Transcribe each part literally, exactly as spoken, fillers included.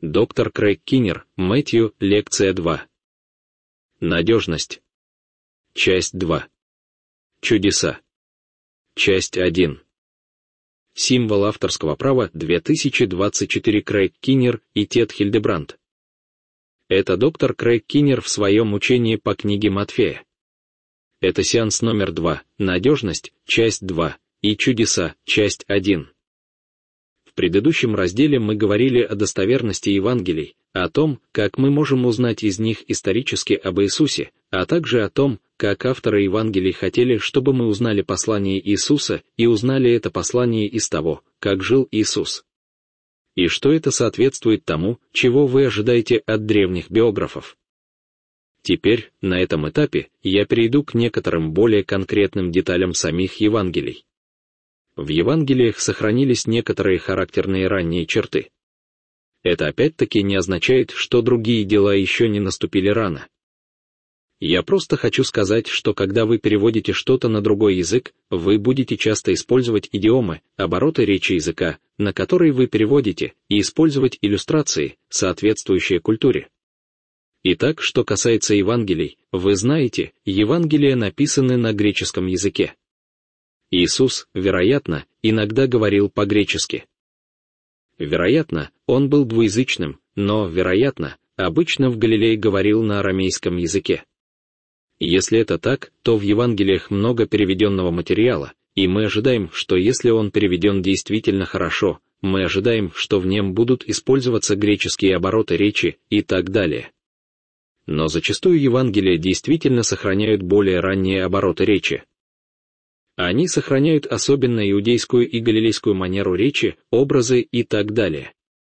Доктор Крейг Киннер, Мэтью, лекция два. Надежность. Часть два. Чудеса. Часть один. Символ авторского права две тысячи двадцать четыре. Крейг Киннер и Тед Хильдебранд. Это доктор Крейг Киннер в своем учении по книге Матфея. Это сеанс номер два, надежность, часть два, и чудеса, часть один. В предыдущем разделе мы говорили о достоверности Евангелий, о том, как мы можем узнать из них исторически об Иисусе, а также о том, как авторы Евангелий хотели, чтобы мы узнали послание Иисуса и узнали это послание из того, как жил Иисус. И что это соответствует тому, чего вы ожидаете от древних биографов. Теперь, на этом этапе, я перейду к некоторым более конкретным деталям самих Евангелий. В Евангелиях сохранились некоторые характерные ранние черты. Это опять-таки не означает, что другие дела еще не наступили рано. Я просто хочу сказать, что когда вы переводите что-то на другой язык, вы будете часто использовать идиомы, обороты речи языка, на который вы переводите, и использовать иллюстрации, соответствующие культуре. Итак, что касается Евангелий, вы знаете, Евангелия написаны на греческом языке. Иисус, вероятно, иногда говорил по-гречески. Вероятно, он был двуязычным, но, вероятно, обычно в Галилее говорил на арамейском языке. Если это так, то в Евангелиях много переведенного материала, и мы ожидаем, что если он переведен действительно хорошо, мы ожидаем, что в нем будут использоваться греческие обороты речи и так далее. Но зачастую Евангелия действительно сохраняют более ранние обороты речи. Они сохраняют особенно иудейскую и галилейскую манеру речи, образы и так далее.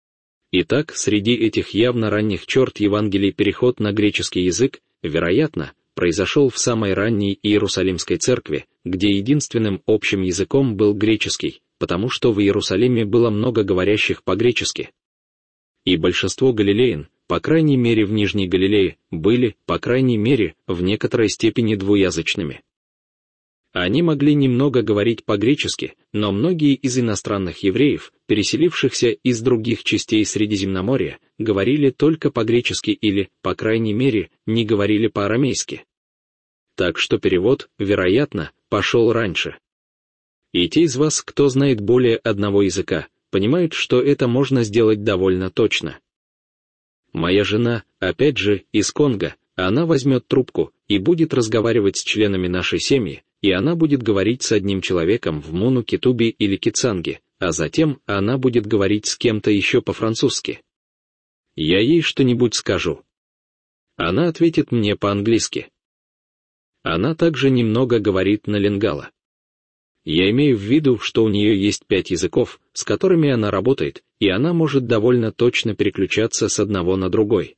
Итак, среди этих явно ранних черт Евангелий переход на греческий язык, вероятно, произошел в самой ранней Иерусалимской церкви, где единственным общим языком был греческий, потому что в Иерусалиме было много говорящих по-гречески. И большинство галилеян, по крайней мере в Нижней Галилее, были, по крайней мере, в некоторой степени двуязычными. Они могли немного говорить по-гречески, но многие из иностранных евреев, переселившихся из других частей Средиземноморья, говорили только по-гречески или, по крайней мере, не говорили по-арамейски. Так что перевод, вероятно, пошел раньше. И те из вас, кто знает более одного языка, понимают, что это можно сделать довольно точно. Моя жена, опять же, из Конго, она возьмет трубку и будет разговаривать с членами нашей семьи, и она будет говорить с одним человеком в Муну, Китуби или Кицанге, а затем она будет говорить с кем-то еще по-французски. Я ей что-нибудь скажу. Она ответит мне по-английски. Она также немного говорит на лингала. Я имею в виду, что у нее есть пять языков, с которыми она работает, и она может довольно точно переключаться с одного на другой.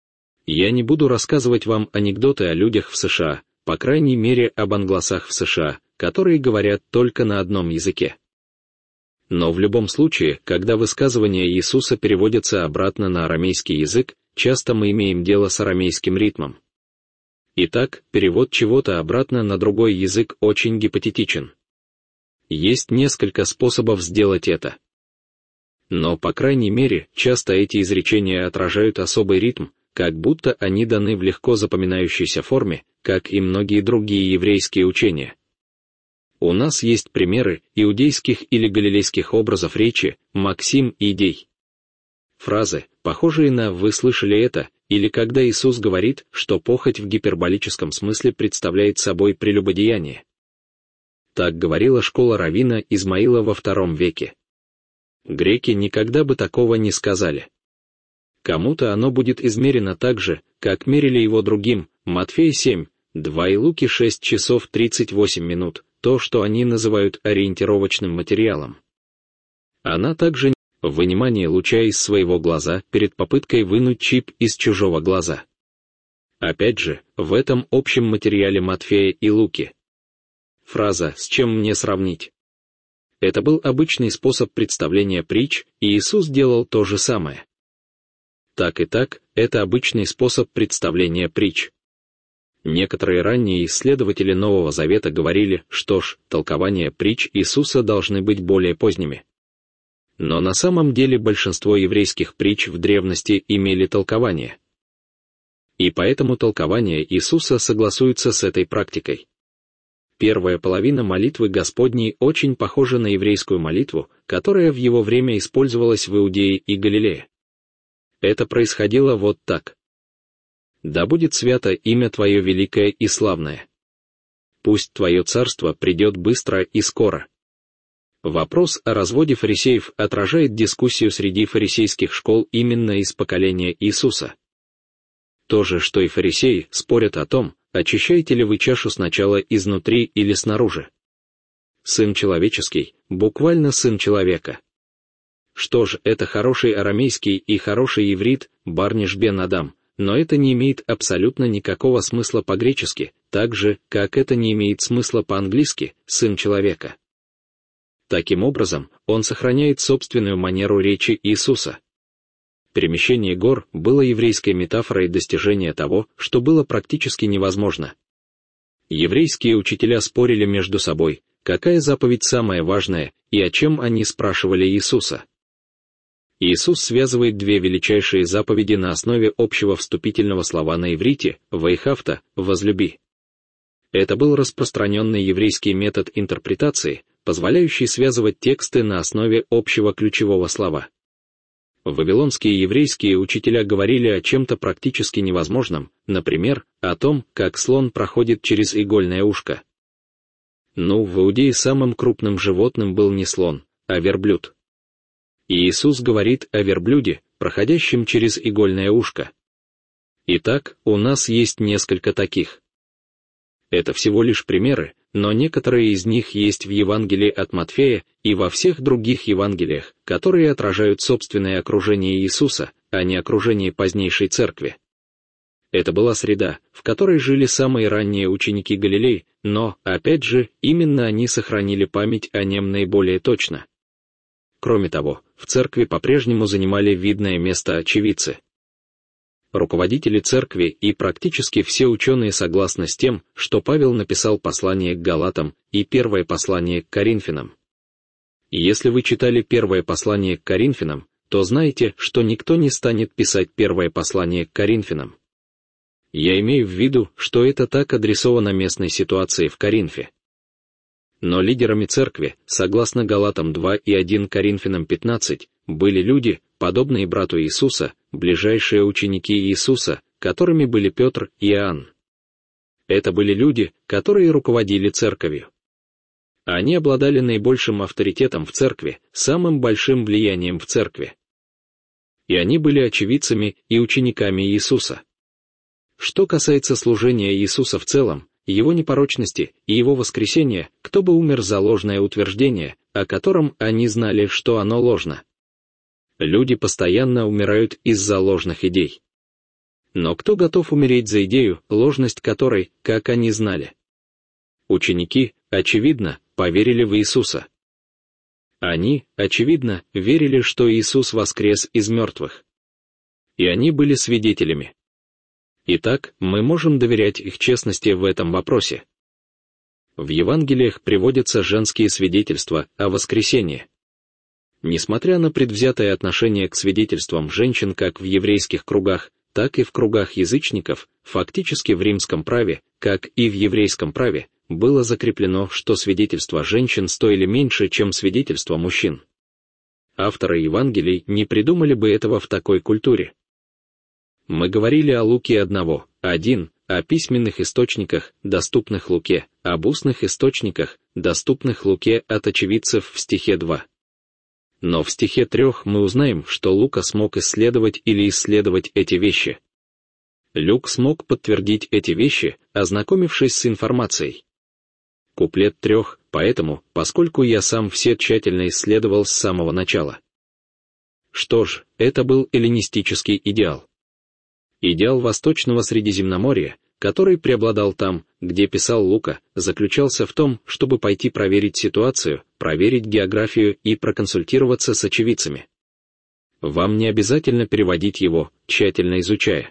Я не буду рассказывать вам анекдоты о людях в США, по крайней мере об англосах в США, которые говорят только на одном языке. Но в любом случае, когда высказывания Иисуса переводятся обратно на арамейский язык, часто мы имеем дело с арамейским ритмом. Итак, перевод чего-то обратно на другой язык очень гипотетичен. Есть несколько способов сделать это. Но, по крайней мере, часто эти изречения отражают особый ритм, как будто они даны в легко запоминающейся форме, как и многие другие еврейские учения. У нас есть примеры иудейских или галилейских образов речи, максим и идей. Фразы, похожие на «вы слышали это», или когда Иисус говорит, что похоть в гиперболическом смысле представляет собой прелюбодеяние. Так говорила школа раввина Измаила во втором веке. Греки никогда бы такого не сказали. Кому-то оно будет измерено так же, как мерили его другим, Матфея семь, два и Луки шесть часов тридцать восемь минут, то, что они называют ориентировочным материалом. Она также вынимание луча из своего глаза перед попыткой вынуть чип из чужого глаза. Опять же, в этом общем материале Матфея и Луки. Фраза «с чем мне сравнить?» Это был обычный способ представления притч, и Иисус делал то же самое. Так и так, это обычный способ представления притч. Некоторые ранние исследователи Нового Завета говорили, что ж, толкования притч Иисуса должны быть более поздними. Но на самом деле большинство еврейских притч в древности имели толкование. И поэтому толкование Иисуса согласуется с этой практикой. Первая половина молитвы Господней очень похожа на еврейскую молитву, которая в его время использовалась в Иудее и Галилее. Это происходило вот так. «Да будет свято имя Твое великое и славное. Пусть Твое царство придет быстро и скоро». Вопрос о разводе фарисеев отражает дискуссию среди фарисейских школ именно из поколения Иисуса. То же, что и фарисеи, спорят о том, очищаете ли вы чашу сначала изнутри или снаружи. Сын человеческий, буквально сын человека. Что ж, это хороший арамейский и хороший иврит, Барниш бен Адам, но это не имеет абсолютно никакого смысла по-гречески, так же, как это не имеет смысла по-английски, сын человека. Таким образом, он сохраняет собственную манеру речи Иисуса. Перемещение гор было еврейской метафорой достижения того, что было практически невозможно. Еврейские учителя спорили между собой, какая заповедь самая важная, и о чем они спрашивали Иисуса. Иисус связывает две величайшие заповеди на основе общего вступительного слова на иврите «вайхавта» — «возлюби». Это был распространенный еврейский метод интерпретации, позволяющий связывать тексты на основе общего ключевого слова. Вавилонские еврейские учителя говорили о чем-то практически невозможном, например, о том, как слон проходит через игольное ушко. Ну, в Иудее самым крупным животным был не слон, а верблюд. И Иисус говорит о верблюде, проходящем через игольное ушко. Итак, у нас есть несколько таких. Это всего лишь примеры, но некоторые из них есть в Евангелии от Матфея и во всех других Евангелиях, которые отражают собственное окружение Иисуса, а не окружение позднейшей церкви. Это была среда, в которой жили самые ранние ученики Галилей, но, опять же, именно они сохранили память о нем наиболее точно. Кроме того, в церкви по-прежнему занимали видное место очевидцы. Руководители церкви и практически все ученые согласны с тем, что Павел написал послание к Галатам и первое послание к Коринфянам. Если вы читали первое послание к Коринфянам, то знаете, что никто не станет писать первое послание к Коринфянам. Я имею в виду, что это так адресовано местной ситуации в Коринфе. Но лидерами церкви, согласно Галатам два и первое Коринфянам пятнадцать, были люди, подобные брату Иисуса, ближайшие ученики Иисуса, которыми были Петр и Иоанн. Это были люди, которые руководили церковью. Они обладали наибольшим авторитетом в церкви, самым большим влиянием в церкви. И они были очевидцами и учениками Иисуса. Что касается служения Иисуса в целом, его непорочности и его воскресения, кто бы умер за ложное утверждение, о котором они знали, что оно ложно. Люди постоянно умирают из-за ложных идей. Но кто готов умереть за идею, ложность которой, как они знали? Ученики, очевидно, поверили в Иисуса. Они, очевидно, верили, что Иисус воскрес из мертвых. И они были свидетелями. Итак, мы можем доверять их честности в этом вопросе. В Евангелиях приводятся женские свидетельства о воскресении. Несмотря на предвзятое отношение к свидетельствам женщин как в еврейских кругах, так и в кругах язычников, фактически в римском праве, как и в еврейском праве, было закреплено, что свидетельства женщин стоили меньше, чем свидетельства мужчин. Авторы Евангелий не придумали бы этого в такой культуре. Мы говорили о Луке одного, один, о письменных источниках, доступных Луке, об устных источниках, доступных Луке от очевидцев в стихе два. Но в стихе трех мы узнаем, что Лука смог исследовать или исследовать эти вещи. Люк смог подтвердить эти вещи, ознакомившись с информацией. Куплет трех, поэтому, поскольку я сам все тщательно исследовал с самого начала. Что ж, это был эллинистический идеал. Идеал Восточного Средиземноморья, который преобладал там, где писал Лука, заключался в том, чтобы пойти проверить ситуацию, проверить географию и проконсультироваться с очевидцами. Вам не обязательно переводить его, тщательно изучая.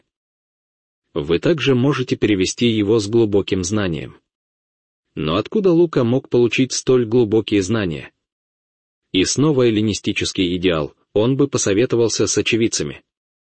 Вы также можете перевести его с глубоким знанием. Но откуда Лука мог получить столь глубокие знания? И снова эллинистический идеал, он бы посоветовался с очевидцами.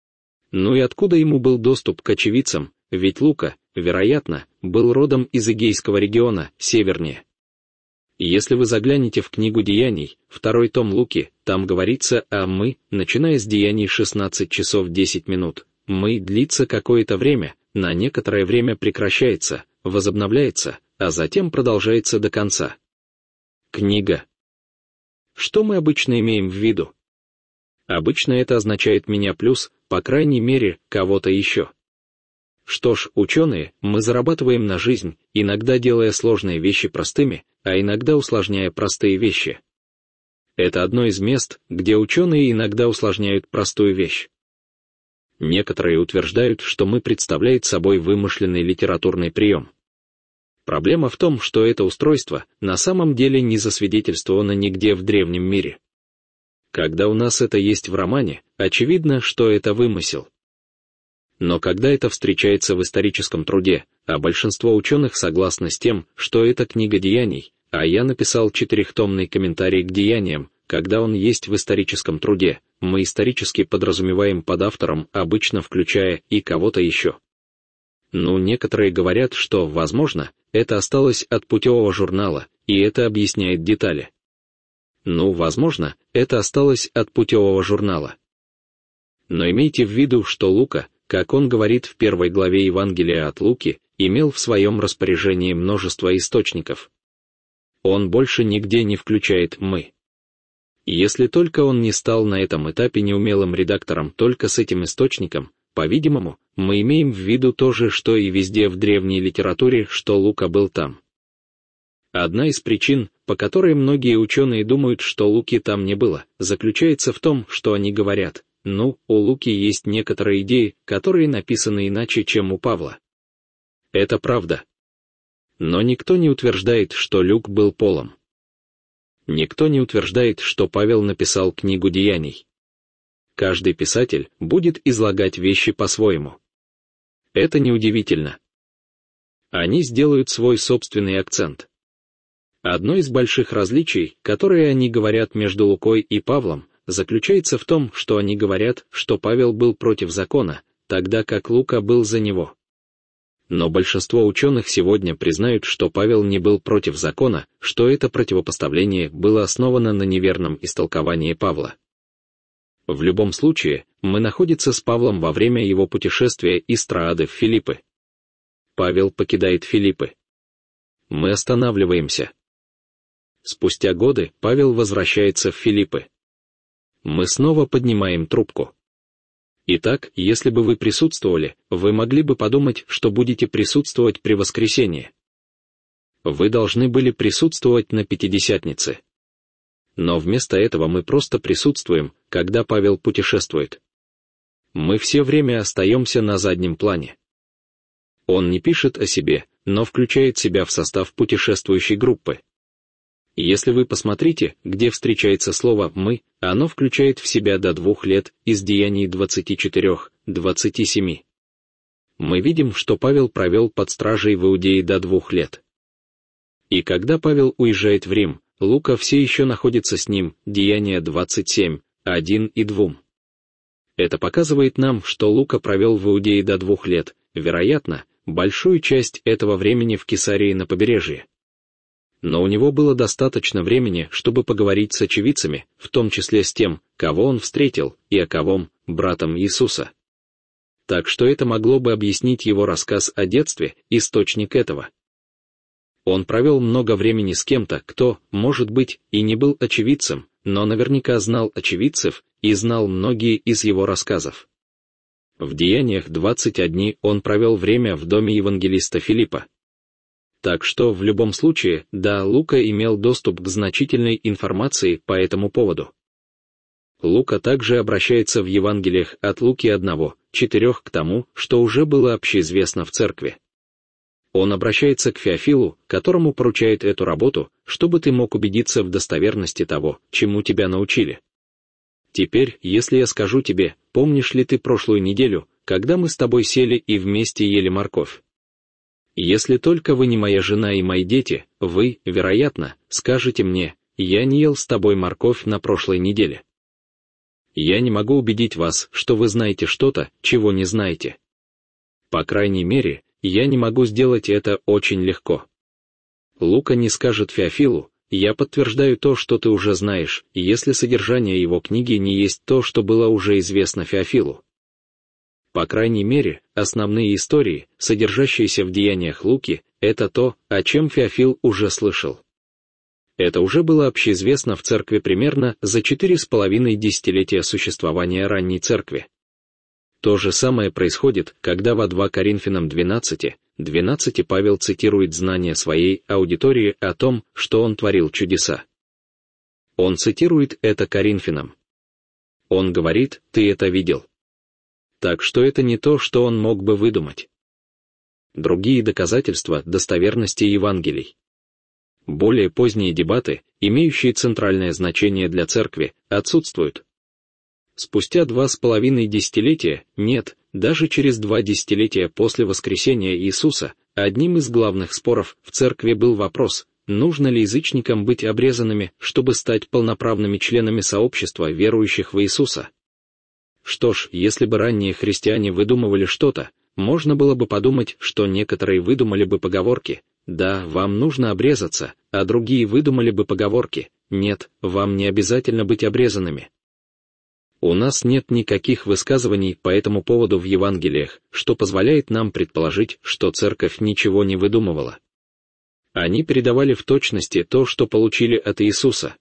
Ну и откуда ему был доступ к очевидцам, ведь Лука, вероятно, был родом из Эгейского региона, севернее. Если вы заглянете в книгу Деяний, второй том Луки, там говорится о «мы», начиная с Деяний шестнадцать часов десять минут. «Мы» длится какое-то время, на некоторое время прекращается, возобновляется, а затем продолжается до конца. Книга. Что мы обычно имеем в виду? Обычно это означает «меня плюс», по крайней мере, кого-то еще. Что ж, ученые, мы зарабатываем на жизнь, иногда делая сложные вещи простыми, а иногда усложняя простые вещи. Это одно из мест, где ученые иногда усложняют простую вещь. Некоторые утверждают, что мы представляет собой вымышленный литературный прием. Проблема в том, что это устройство на самом деле не засвидетельствовано нигде в древнем мире. Когда у нас это есть в романе, очевидно, что это вымысел. Но когда это встречается в историческом труде, а большинство ученых согласны с тем, что это книга Деяний, а я написал четырехтомный комментарий к Деяниям, когда он есть в историческом труде, мы исторически подразумеваем под автором, обычно включая и кого-то еще. Ну, некоторые говорят, что, возможно, это осталось от путевого журнала, и это объясняет детали. Ну, возможно, это осталось от путевого журнала. Но имейте в виду, что Лука, как он говорит в первой главе Евангелия от Луки, имел в своем распоряжении множество источников. Он больше нигде не включает «мы». Если только он не стал на этом этапе неумелым редактором только с этим источником, по-видимому, мы имеем в виду то же, что и везде в древней литературе, что Лука был там. Одна из причин, по которой многие ученые думают, что Луки там не было, заключается в том, что они говорят: ну, у Луки есть некоторые идеи, которые написаны иначе, чем у Павла. Это правда. Но никто не утверждает, что Люк был Полом. Никто не утверждает, что Павел написал книгу Деяний. Каждый писатель будет излагать вещи по-своему. Это неудивительно. Они сделают свой собственный акцент. Одно из больших различий, которые они говорят между Лукой и Павлом, заключается в том, что они говорят, что Павел был против закона, тогда как Лука был за него. Но большинство ученых сегодня признают, что Павел не был против закона, что это противопоставление было основано на неверном истолковании Павла. В любом случае, мы находимся с Павлом во время его путешествия из Троады в Филиппы. Павел покидает Филиппы. Мы останавливаемся. Спустя годы Павел возвращается в Филиппы. Мы снова поднимаем трубку. Итак, если бы вы присутствовали, вы могли бы подумать, что будете присутствовать при воскресении. Вы должны были присутствовать на Пятидесятнице. Но вместо этого мы просто присутствуем, когда Павел путешествует. Мы все время остаемся на заднем плане. Он не пишет о себе, но включает себя в состав путешествующей группы. Если вы посмотрите, где встречается слово «мы», оно включает в себя до двух лет из Деяний двадцати четырёх — двадцати семи. Мы видим, что Павел провел под стражей в Иудее до двух лет. И когда Павел уезжает в Рим, Лука все еще находится с ним, Деяния двадцать семь, один и два. Это показывает нам, что Лука провел в Иудее до двух лет, вероятно, большую часть этого времени в Кесарии на побережье. Но у него было достаточно времени, чтобы поговорить с очевидцами, в том числе с тем, кого он встретил, и о ком, братом Иисуса. Так что это могло бы объяснить его рассказ о детстве, источник этого. Он провел много времени с кем-то, кто, может быть, и не был очевидцем, но наверняка знал очевидцев и знал многие из его рассказов. В Деяниях двадцать один он провел время в доме евангелиста Филиппа. Так что, в любом случае, да, Лука имел доступ к значительной информации по этому поводу. Лука также обращается в Евангелиях от Луки одного, четырех к тому, что уже было общеизвестно в церкви. Он обращается к Феофилу, которому поручает эту работу, чтобы ты мог убедиться в достоверности того, чему тебя научили. Теперь, если я скажу тебе, помнишь ли ты прошлую неделю, когда мы с тобой сели и вместе ели морковь? Если только вы не моя жена и мои дети, вы, вероятно, скажете мне: я не ел с тобой морковь на прошлой неделе. Я не могу убедить вас, что вы знаете что-то, чего не знаете. По крайней мере, я не могу сделать это очень легко. Лука не скажет Феофилу: «Я подтверждаю то, что ты уже знаешь», если содержание его книги не есть то, что было уже известно Феофилу. По крайней мере, основные истории, содержащиеся в деяниях Луки, это то, о чем Феофил уже слышал. Это уже было общеизвестно в церкви примерно за четыре с половиной десятилетия существования ранней церкви. То же самое происходит, когда во втором Коринфянам двенадцать, двенадцать Павел цитирует знания своей аудитории о том, что он творил чудеса. Он цитирует это Коринфянам. Он говорит: «Ты это видел». Так что это не то, что он мог бы выдумать. Другие доказательства достоверности Евангелий. Более поздние дебаты, имеющие центральное значение для церкви, отсутствуют. Спустя два с половиной десятилетия, нет, даже через два десятилетия после воскресения Иисуса, одним из главных споров в церкви был вопрос, нужно ли язычникам быть обрезанными, чтобы стать полноправными членами сообщества верующих в Иисуса. Что ж, если бы ранние христиане выдумывали что-то, можно было бы подумать, что некоторые выдумали бы поговорки: «Да, вам нужно обрезаться», а другие выдумали бы поговорки: «Нет, вам не обязательно быть обрезанными». У нас нет никаких высказываний по этому поводу в Евангелиях, что позволяет нам предположить, что церковь ничего не выдумывала. Они передавали в точности то, что получили от Иисуса.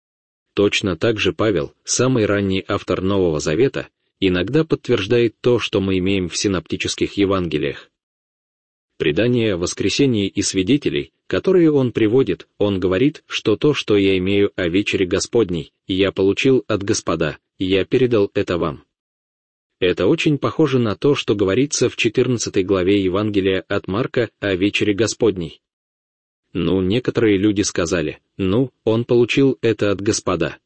Точно так же Павел, самый ранний автор Нового Завета, иногда подтверждает то, что мы имеем в синоптических Евангелиях. Предания о воскресении и свидетелей, которые он приводит, он говорит, что то, что я имею о вечере Господней, я получил от Господа, я передал это вам. Это очень похоже на то, что говорится в четырнадцатой главе Евангелия от Марка о вечере Господней. Ну, некоторые люди сказали: «Ну, он получил это от Господа».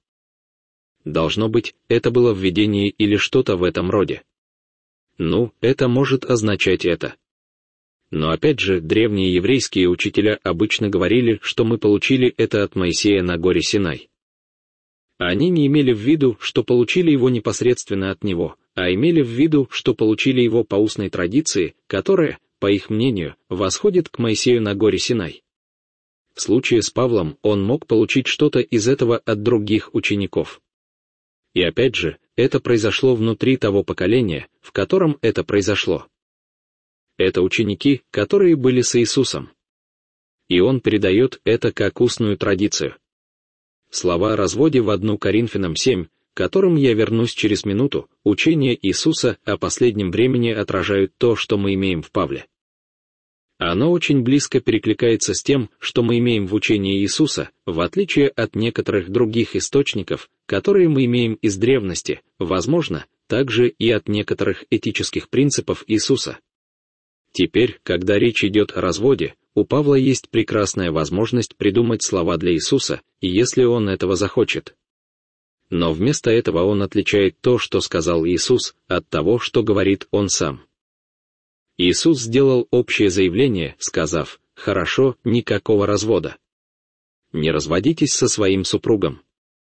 Должно быть, это было в видении или что-то в этом роде. Ну, это может означать это. Но опять же, древние еврейские учителя обычно говорили, что мы получили это от Моисея на горе Синай. Они не имели в виду, что получили его непосредственно от него, а имели в виду, что получили его по устной традиции, которая, по их мнению, восходит к Моисею на горе Синай. В случае с Павлом он мог получить что-то из этого от других учеников. И опять же, это произошло внутри того поколения, в котором это произошло. Это ученики, которые были с Иисусом. И он передает это как устную традицию. Слова о разводе в втором Коринфянам семь, к которым я вернусь через минуту, учение Иисуса о последнем времени отражают то, что мы имеем в Павле. Оно очень близко перекликается с тем, что мы имеем в учении Иисуса, в отличие от некоторых других источников, которые мы имеем из древности, возможно, также и от некоторых этических принципов Иисуса. Теперь, когда речь идет о разводе, у Павла есть прекрасная возможность придумать слова для Иисуса, если он этого захочет. Но вместо этого он отличает то, что сказал Иисус, от того, что говорит он сам. Иисус сделал общее заявление, сказав: «Хорошо, никакого развода. Не разводитесь со своим супругом».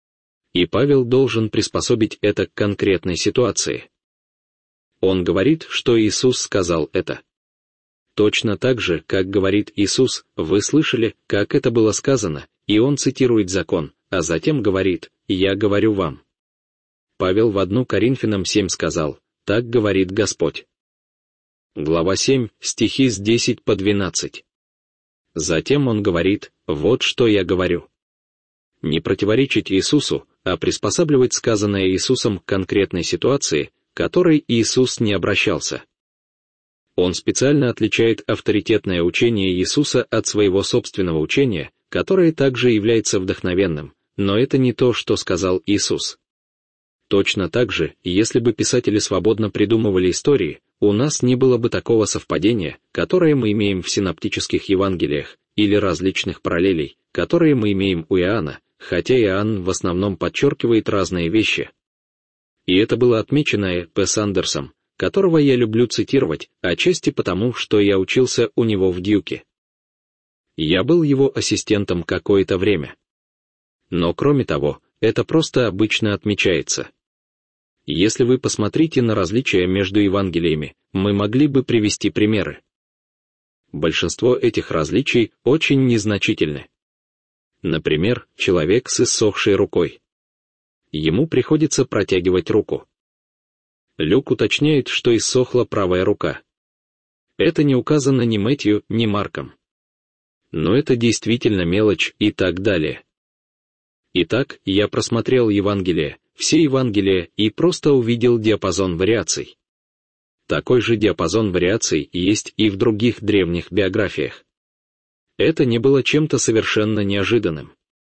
И Павел должен приспособить это к конкретной ситуации. Он говорит, что Иисус сказал это. Точно так же, как говорит Иисус, вы слышали, как это было сказано, и он цитирует закон, а затем говорит: «Я говорю вам». Павел в втором Коринфянам семь сказал: «Так говорит Господь». Глава семь, стихи с десяти по двенадцать. Затем он говорит: «Вот что я говорю». Не противоречить Иисусу, а приспосабливать сказанное Иисусом к конкретной ситуации, к которой Иисус не обращался. Он специально отличает авторитетное учение Иисуса от своего собственного учения, которое также является вдохновенным, но это не то, что сказал Иисус. Точно так же, если бы писатели свободно придумывали истории, у нас не было бы такого совпадения, которое мы имеем в синоптических Евангелиях, или различных параллелей, которые мы имеем у Иоанна, хотя Иоанн в основном подчеркивает разные вещи. И это было отмечено Э. П. Сандерсом, которого я люблю цитировать, отчасти потому, что я учился у него в Дьюке. Я был его ассистентом какое-то время. Но кроме того, это просто обычно отмечается. Если вы посмотрите на различия между Евангелиями, мы могли бы привести примеры. Большинство этих различий очень незначительны. Например, человек с иссохшей рукой. Ему приходится протягивать руку. Люк уточняет, что иссохла правая рука. Это не указано ни Мэтью, ни Марком. Но это действительно мелочь и так далее. Итак, я просмотрел Евангелие, все Евангелия и просто увидел диапазон вариаций. Такой же диапазон вариаций есть и в других древних биографиях. Это не было чем-то совершенно неожиданным.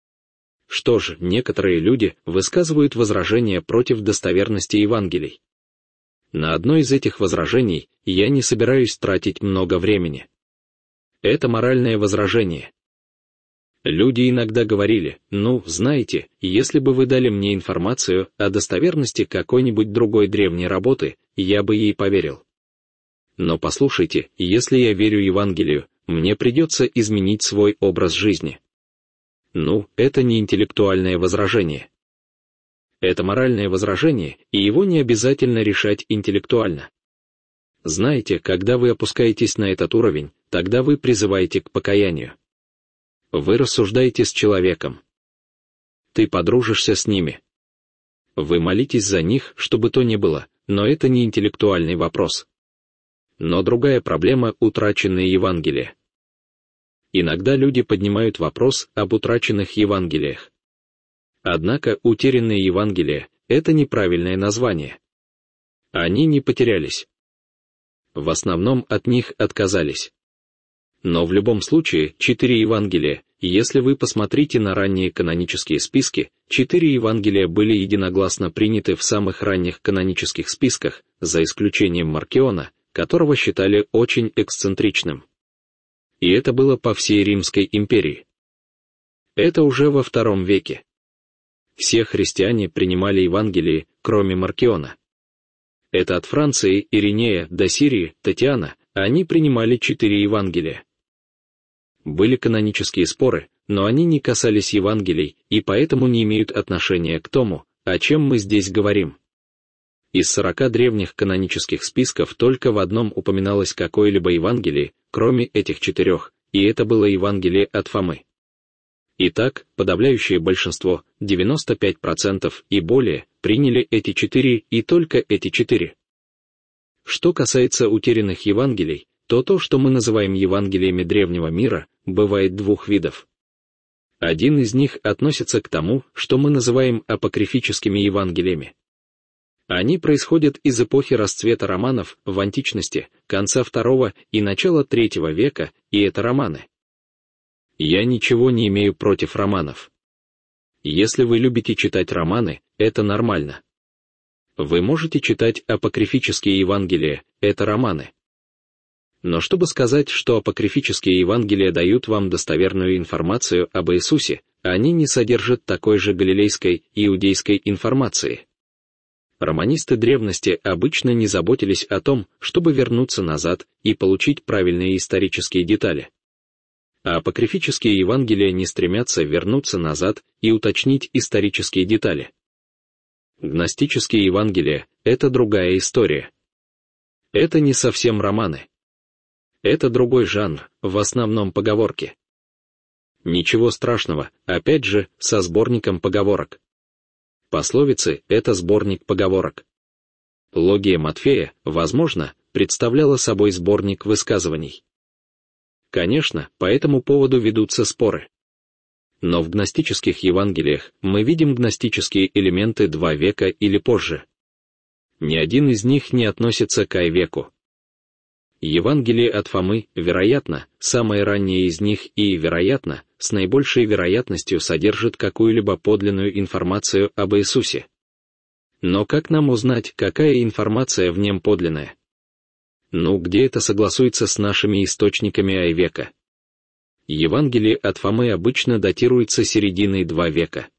Что ж, некоторые люди высказывают возражения против достоверности Евангелий. На одно из этих возражений я не собираюсь тратить много времени. Это моральное возражение. Люди иногда говорили: ну, знаете, если бы вы дали мне информацию о достоверности какой-нибудь другой древней работы, я бы ей поверил. Но послушайте, если я верю Евангелию, мне придется изменить свой образ жизни. Ну, это не интеллектуальное возражение. Это моральное возражение, и его не обязательно решать интеллектуально. Знаете, когда вы опускаетесь на этот уровень, тогда вы призываете к покаянию. Вы рассуждаете с человеком. Ты подружишься с ними. Вы молитесь за них, чтобы то ни было, но это не интеллектуальный вопрос. Но другая проблема — утраченные Евангелия. Иногда люди поднимают вопрос об утраченных Евангелиях. Однако утерянные Евангелия — это неправильное название. Они не потерялись. В основном от них отказались. Но в любом случае, четыре Евангелия, если вы посмотрите на ранние канонические списки, четыре Евангелия были единогласно приняты в самых ранних канонических списках, за исключением Маркиона, которого считали очень эксцентричным. И это было по всей Римской империи. Это уже во втором веке. Все христиане принимали Евангелие, кроме Маркиона. Это от Франции, Иринея до Сирии, Татьяна, они принимали четыре Евангелия. Были канонические споры, но они не касались Евангелий и поэтому не имеют отношения к тому, о чем мы здесь говорим. Из сорока древних канонических списков только в одном упоминалось какое-либо Евангелие, кроме этих четырех, и это было Евангелие от Фомы. Итак, подавляющее большинство, девяносто пять процентов и более, приняли эти четыре и только эти четыре. Что касается утерянных Евангелий, то то, что мы называем Евангелиями древнего мира, бывает двух видов. Один из них относится к тому, что мы называем апокрифическими Евангелиями. Они происходят из эпохи расцвета романов в античности, конца второго и начала третьего века, и это романы. Я ничего не имею против романов. Если вы любите читать романы, это нормально. Вы можете читать апокрифические Евангелия, это романы. Но чтобы сказать, что апокрифические Евангелия дают вам достоверную информацию об Иисусе, они не содержат такой же галилейской, иудейской информации. Романисты древности обычно не заботились о том, чтобы вернуться назад и получить правильные исторические детали. А апокрифические Евангелия не стремятся вернуться назад и уточнить исторические детали. Гностические Евангелия — это другая история. Это не совсем романы. Это другой жанр, в основном поговорки. Ничего страшного, опять же, со сборником поговорок. Пословицы — это сборник поговорок. Логия Матфея, возможно, представляла собой сборник высказываний. Конечно, по этому поводу ведутся споры. Но в гностических Евангелиях мы видим гностические элементы два века или позже. Ни один из них не относится к I-веку. Евангелие от Фомы, вероятно, самое раннее из них и, вероятно, с наибольшей вероятностью содержит какую-либо подлинную информацию об Иисусе. Но как нам узнать, какая информация в нем подлинная? Ну, где это согласуется с нашими источниками I-века? Евангелие от Фомы обычно датируется серединой два века.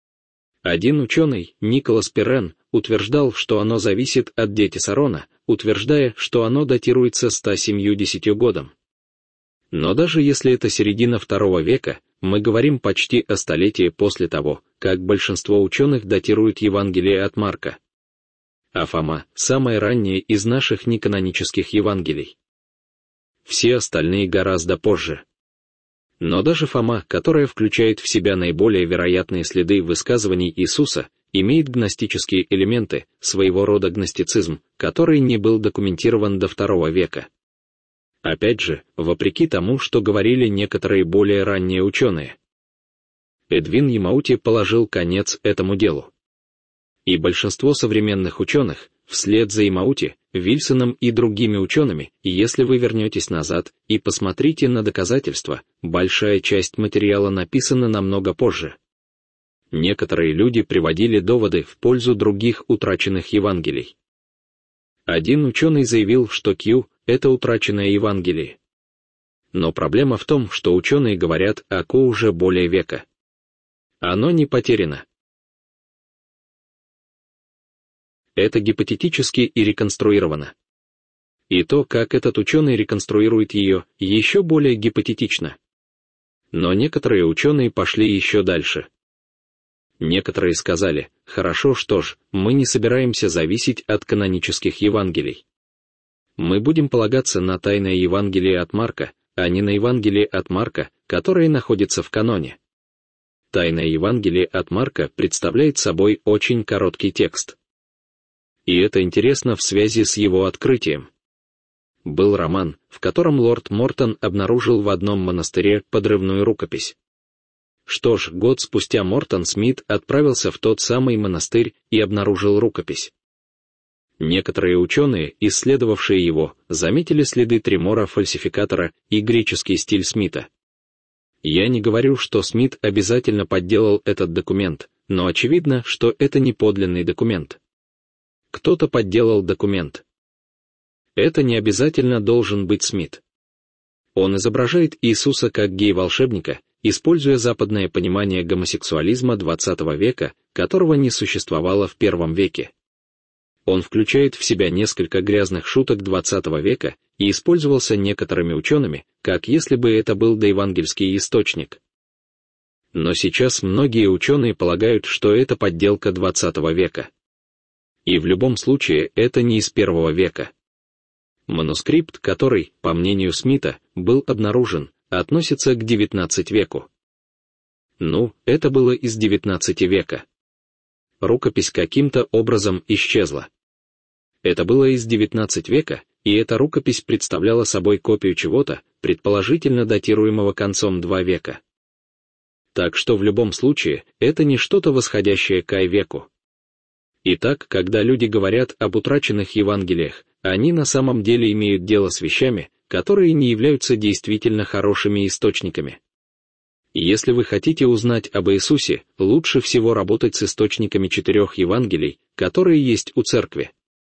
Один ученый, Николас Перен, утверждал, что оно зависит от Детисарона, утверждая, что оно датируется ста семьюдесятью годом. Но даже если это середина второго века, мы говорим почти о столетии после того, как большинство ученых датируют Евангелие от Марка. А Фома – самое раннее из наших неканонических Евангелий. Все остальные гораздо позже. Но даже Фома, которая включает в себя наиболее вероятные следы высказываний Иисуса, имеет гностические элементы, своего рода гностицизм, который не был документирован до второго века. Опять же, вопреки тому, что говорили некоторые более ранние ученые. Эдвин Ямаути положил конец этому делу. И большинство современных ученых, вслед за Ямаути, Вильсоном и другими учеными, если вы вернетесь назад и посмотрите на доказательства, большая часть материала написана намного позже. Некоторые люди приводили доводы в пользу других утраченных Евангелий. Один ученый заявил, что Q — это утраченное Евангелие. Но проблема в том, что ученые говорят о Q уже более века. Оно не потеряно. Это гипотетически и реконструировано. И то, как этот ученый реконструирует ее, еще более гипотетично. Но некоторые ученые пошли еще дальше. Некоторые сказали: хорошо, что ж, мы не собираемся зависеть от канонических Евангелий. Мы будем полагаться на тайное Евангелие от Марка, а не на Евангелие от Марка, которое находится в каноне. Тайное Евангелие от Марка представляет собой очень короткий текст. И это интересно в связи с его открытием. Был роман, в котором лорд Мортон обнаружил в одном монастыре подрывную рукопись. Что ж, год спустя Мортон Смит отправился в тот самый монастырь и обнаружил рукопись. Некоторые ученые, исследовавшие его, заметили следы тремора-фальсификатора и греческий стиль Смита. Я не говорю, что Смит обязательно подделал этот документ, но очевидно, что это не подлинный документ. Кто-то подделал документ. Это не обязательно должен быть Смит. Он изображает Иисуса как гей-волшебника, используя западное понимание гомосексуализма двадцатого века, которого не существовало в первом веке. Он включает в себя несколько грязных шуток двадцатого века и использовался некоторыми учеными, как если бы это был доевангельский источник. Но сейчас многие ученые полагают, что это подделка двадцатого века. И в любом случае это не из первого века. Манускрипт, который, по мнению Смита, был обнаружен, относится к девятнадцатому веку. Ну, это было из девятнадцатого века. Рукопись каким-то образом исчезла. Это было из девятнадцатого века, и эта рукопись представляла собой копию чего-то, предположительно датируемого концом второго века. Так что в любом случае, это не что-то восходящее к I-веку. Итак, когда люди говорят об утраченных Евангелиях, они на самом деле имеют дело с вещами, которые не являются действительно хорошими источниками. Если вы хотите узнать об Иисусе, лучше всего работать с источниками четырех Евангелий, которые есть у церкви.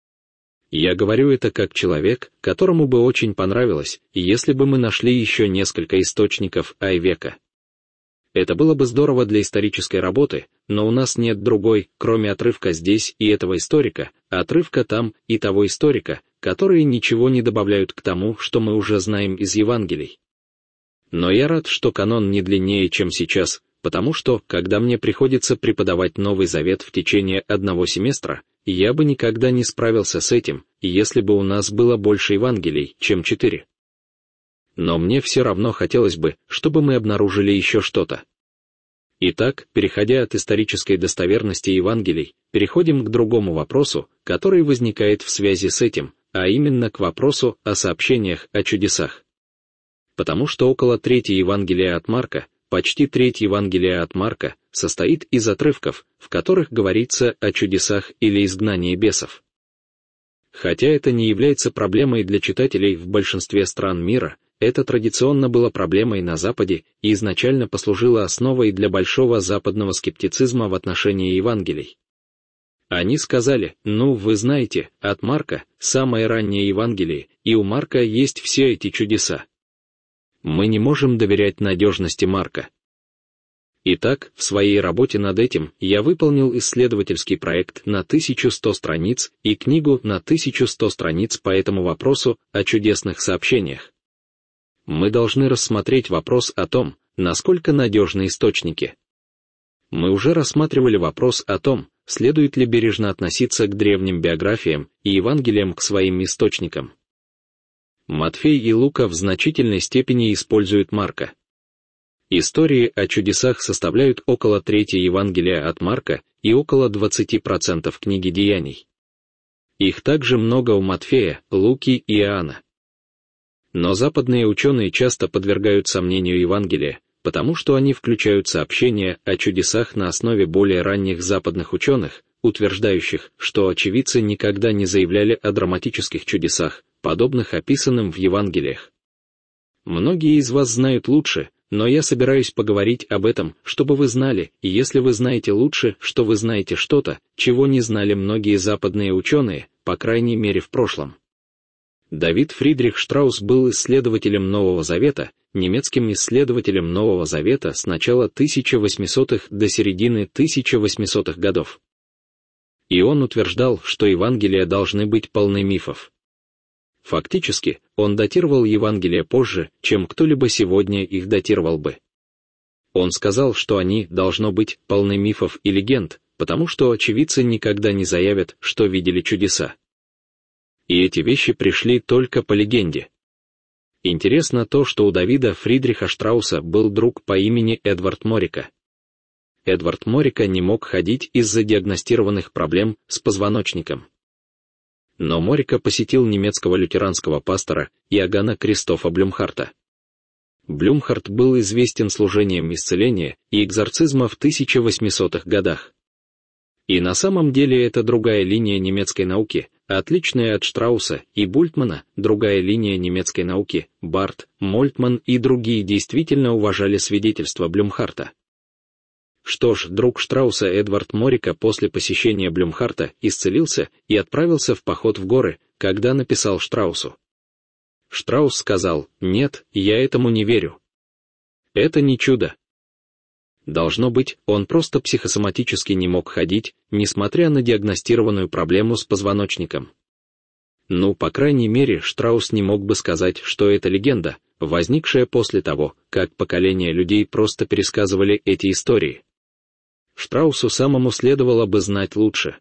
Я говорю это как человек, которому бы очень понравилось, если бы мы нашли еще несколько источников I-века. Это было бы здорово для исторической работы, но у нас нет другой, кроме отрывка здесь и этого историка, отрывка там и того историка, которые ничего не добавляют к тому, что мы уже знаем из Евангелий. Но я рад, что канон не длиннее, чем сейчас, потому что, когда мне приходится преподавать Новый Завет в течение одного семестра, я бы никогда не справился с этим, если бы у нас было больше Евангелий, чем четыре. Но мне все равно хотелось бы, чтобы мы обнаружили еще что-то. Итак, переходя от исторической достоверности Евангелий, переходим к другому вопросу, который возникает в связи с этим, а именно к вопросу о сообщениях о чудесах. Потому что около трети Евангелия от Марка, почти треть Евангелия от Марка, состоит из отрывков, в которых говорится о чудесах или изгнании бесов. Хотя это не является проблемой для читателей в большинстве стран мира, это традиционно было проблемой на Западе и изначально послужило основой для большого западного скептицизма в отношении Евангелий. Они сказали: ну, вы знаете, от Марка, самое раннее Евангелие, и у Марка есть все эти чудеса. Мы не можем доверять надежности Марка. Итак, в своей работе над этим я выполнил исследовательский проект на тысячу сто страниц и книгу на тысячу сто страниц по этому вопросу о чудесных сообщениях. Мы должны рассмотреть вопрос о том, насколько надежны источники. Мы уже рассматривали вопрос о том, следует ли бережно относиться к древним биографиям и Евангелиям к своим источникам. Матфей и Лука в значительной степени используют Марка. Истории о чудесах составляют около трети Евангелия от Марка и около двадцати процентов книги Деяний. Их также много у Матфея, Луки и Иоанна. Но западные ученые часто подвергают сомнению Евангелия, потому что они включают сообщения о чудесах на основе более ранних западных ученых, утверждающих, что очевидцы никогда не заявляли о драматических чудесах, подобных описанным в Евангелиях. Многие из вас знают лучше, но я собираюсь поговорить об этом, чтобы вы знали, и если вы знаете лучше, что вы знаете что-то, чего не знали многие западные ученые, по крайней мере в прошлом. Давид Фридрих Штраус был исследователем Нового Завета, немецким исследователем Нового Завета с начала тысяча восьмисотых до середины тысяча восьмисотых годов. И он утверждал, что Евангелия должны быть полны мифов. Фактически, он датировал Евангелия позже, чем кто-либо сегодня их датировал бы. Он сказал, что они должно быть полны мифов и легенд, потому что очевидцы никогда не заявят, что видели чудеса. И эти вещи пришли только по легенде. Интересно то, что у Давида Фридриха Штрауса был друг по имени Эдвард Морика. Эдвард Морика не мог ходить из-за диагностированных проблем с позвоночником. Но Морика посетил немецкого лютеранского пастора Иоганна Кристофа Блюмхарта. Блюмхарт был известен служением исцеления и экзорцизма в тысяча восьмисотых годах. И на самом деле это другая линия немецкой науки, отличная от Штрауса и Бультмана, другая линия немецкой науки, Барт, Мольтман и другие действительно уважали свидетельства Блюмхарта. Что ж, друг Штрауса Эдвард Морика после посещения Блюмхарта исцелился и отправился в поход в горы, когда написал Штраусу. Штраус сказал: «Нет, я этому не верю. Это не чудо. Должно быть, он просто психосоматически не мог ходить, несмотря на диагностированную проблему с позвоночником». Ну, по крайней мере, Штраус не мог бы сказать, что это легенда, возникшая после того, как поколения людей просто пересказывали эти истории. Штраусу самому следовало бы знать лучше.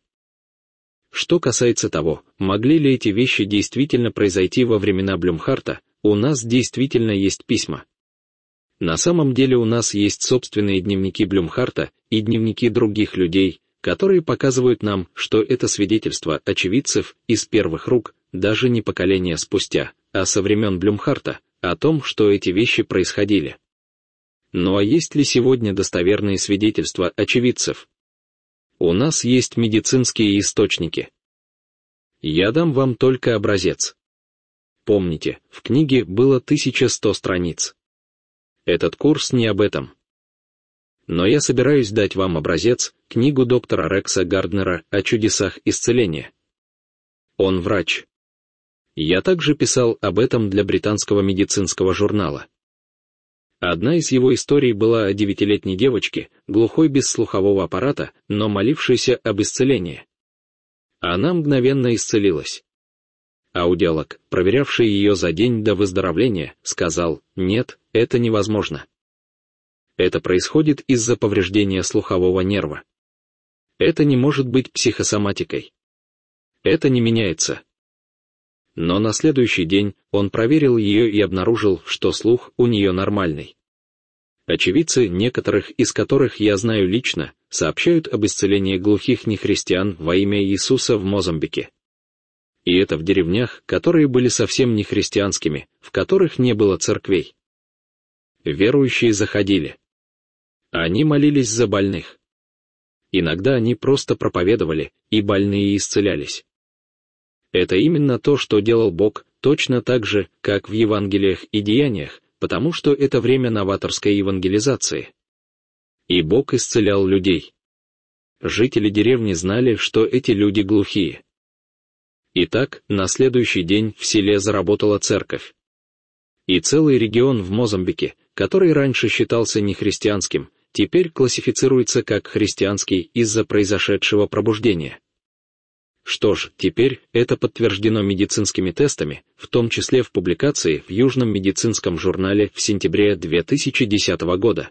Что касается того, могли ли эти вещи действительно произойти во времена Блюмхарта, у нас действительно есть письма. На самом деле у нас есть собственные дневники Блюмхарта и дневники других людей, которые показывают нам, что это свидетельство очевидцев из первых рук, даже не поколения спустя, а со времен Блюмхарта, о том, что эти вещи происходили. Ну а есть ли сегодня достоверные свидетельства очевидцев? У нас есть медицинские источники. Я дам вам только образец. Помните, в книге было тысяча сто страниц. Этот курс не об этом. Но я собираюсь дать вам образец, книгу доктора Рекса Гарднера о чудесах исцеления. Он врач. Я также писал об этом для британского медицинского журнала. Одна из его историй была о девятилетней девочке, глухой без слухового аппарата, но молившейся об исцелении. Она мгновенно исцелилась. Аудиолог, проверявший ее за день до выздоровления, сказал: «Нет, это невозможно. Это происходит из-за повреждения слухового нерва. Это не может быть психосоматикой. Это не меняется». Но на следующий день он проверил ее и обнаружил, что слух у нее нормальный. Очевидцы, некоторых из которых я знаю лично, сообщают об исцелении глухих нехристиан во имя Иисуса в Мозамбике. И это в деревнях, которые были совсем не христианскими, в которых не было церквей. Верующие заходили. Они молились за больных. Иногда они просто проповедовали, и больные исцелялись. Это именно то, что делал Бог, точно так же, как в Евангелиях и Деяниях, потому что это время новаторской евангелизации. И Бог исцелял людей. Жители деревни знали, что эти люди глухие. Итак, на следующий день в селе заработала церковь. И целый регион в Мозамбике, который раньше считался нехристианским, теперь классифицируется как христианский из-за произошедшего пробуждения. Что ж, теперь это подтверждено медицинскими тестами, в том числе в публикации в Южном медицинском журнале в сентябре две тысячи десятого года.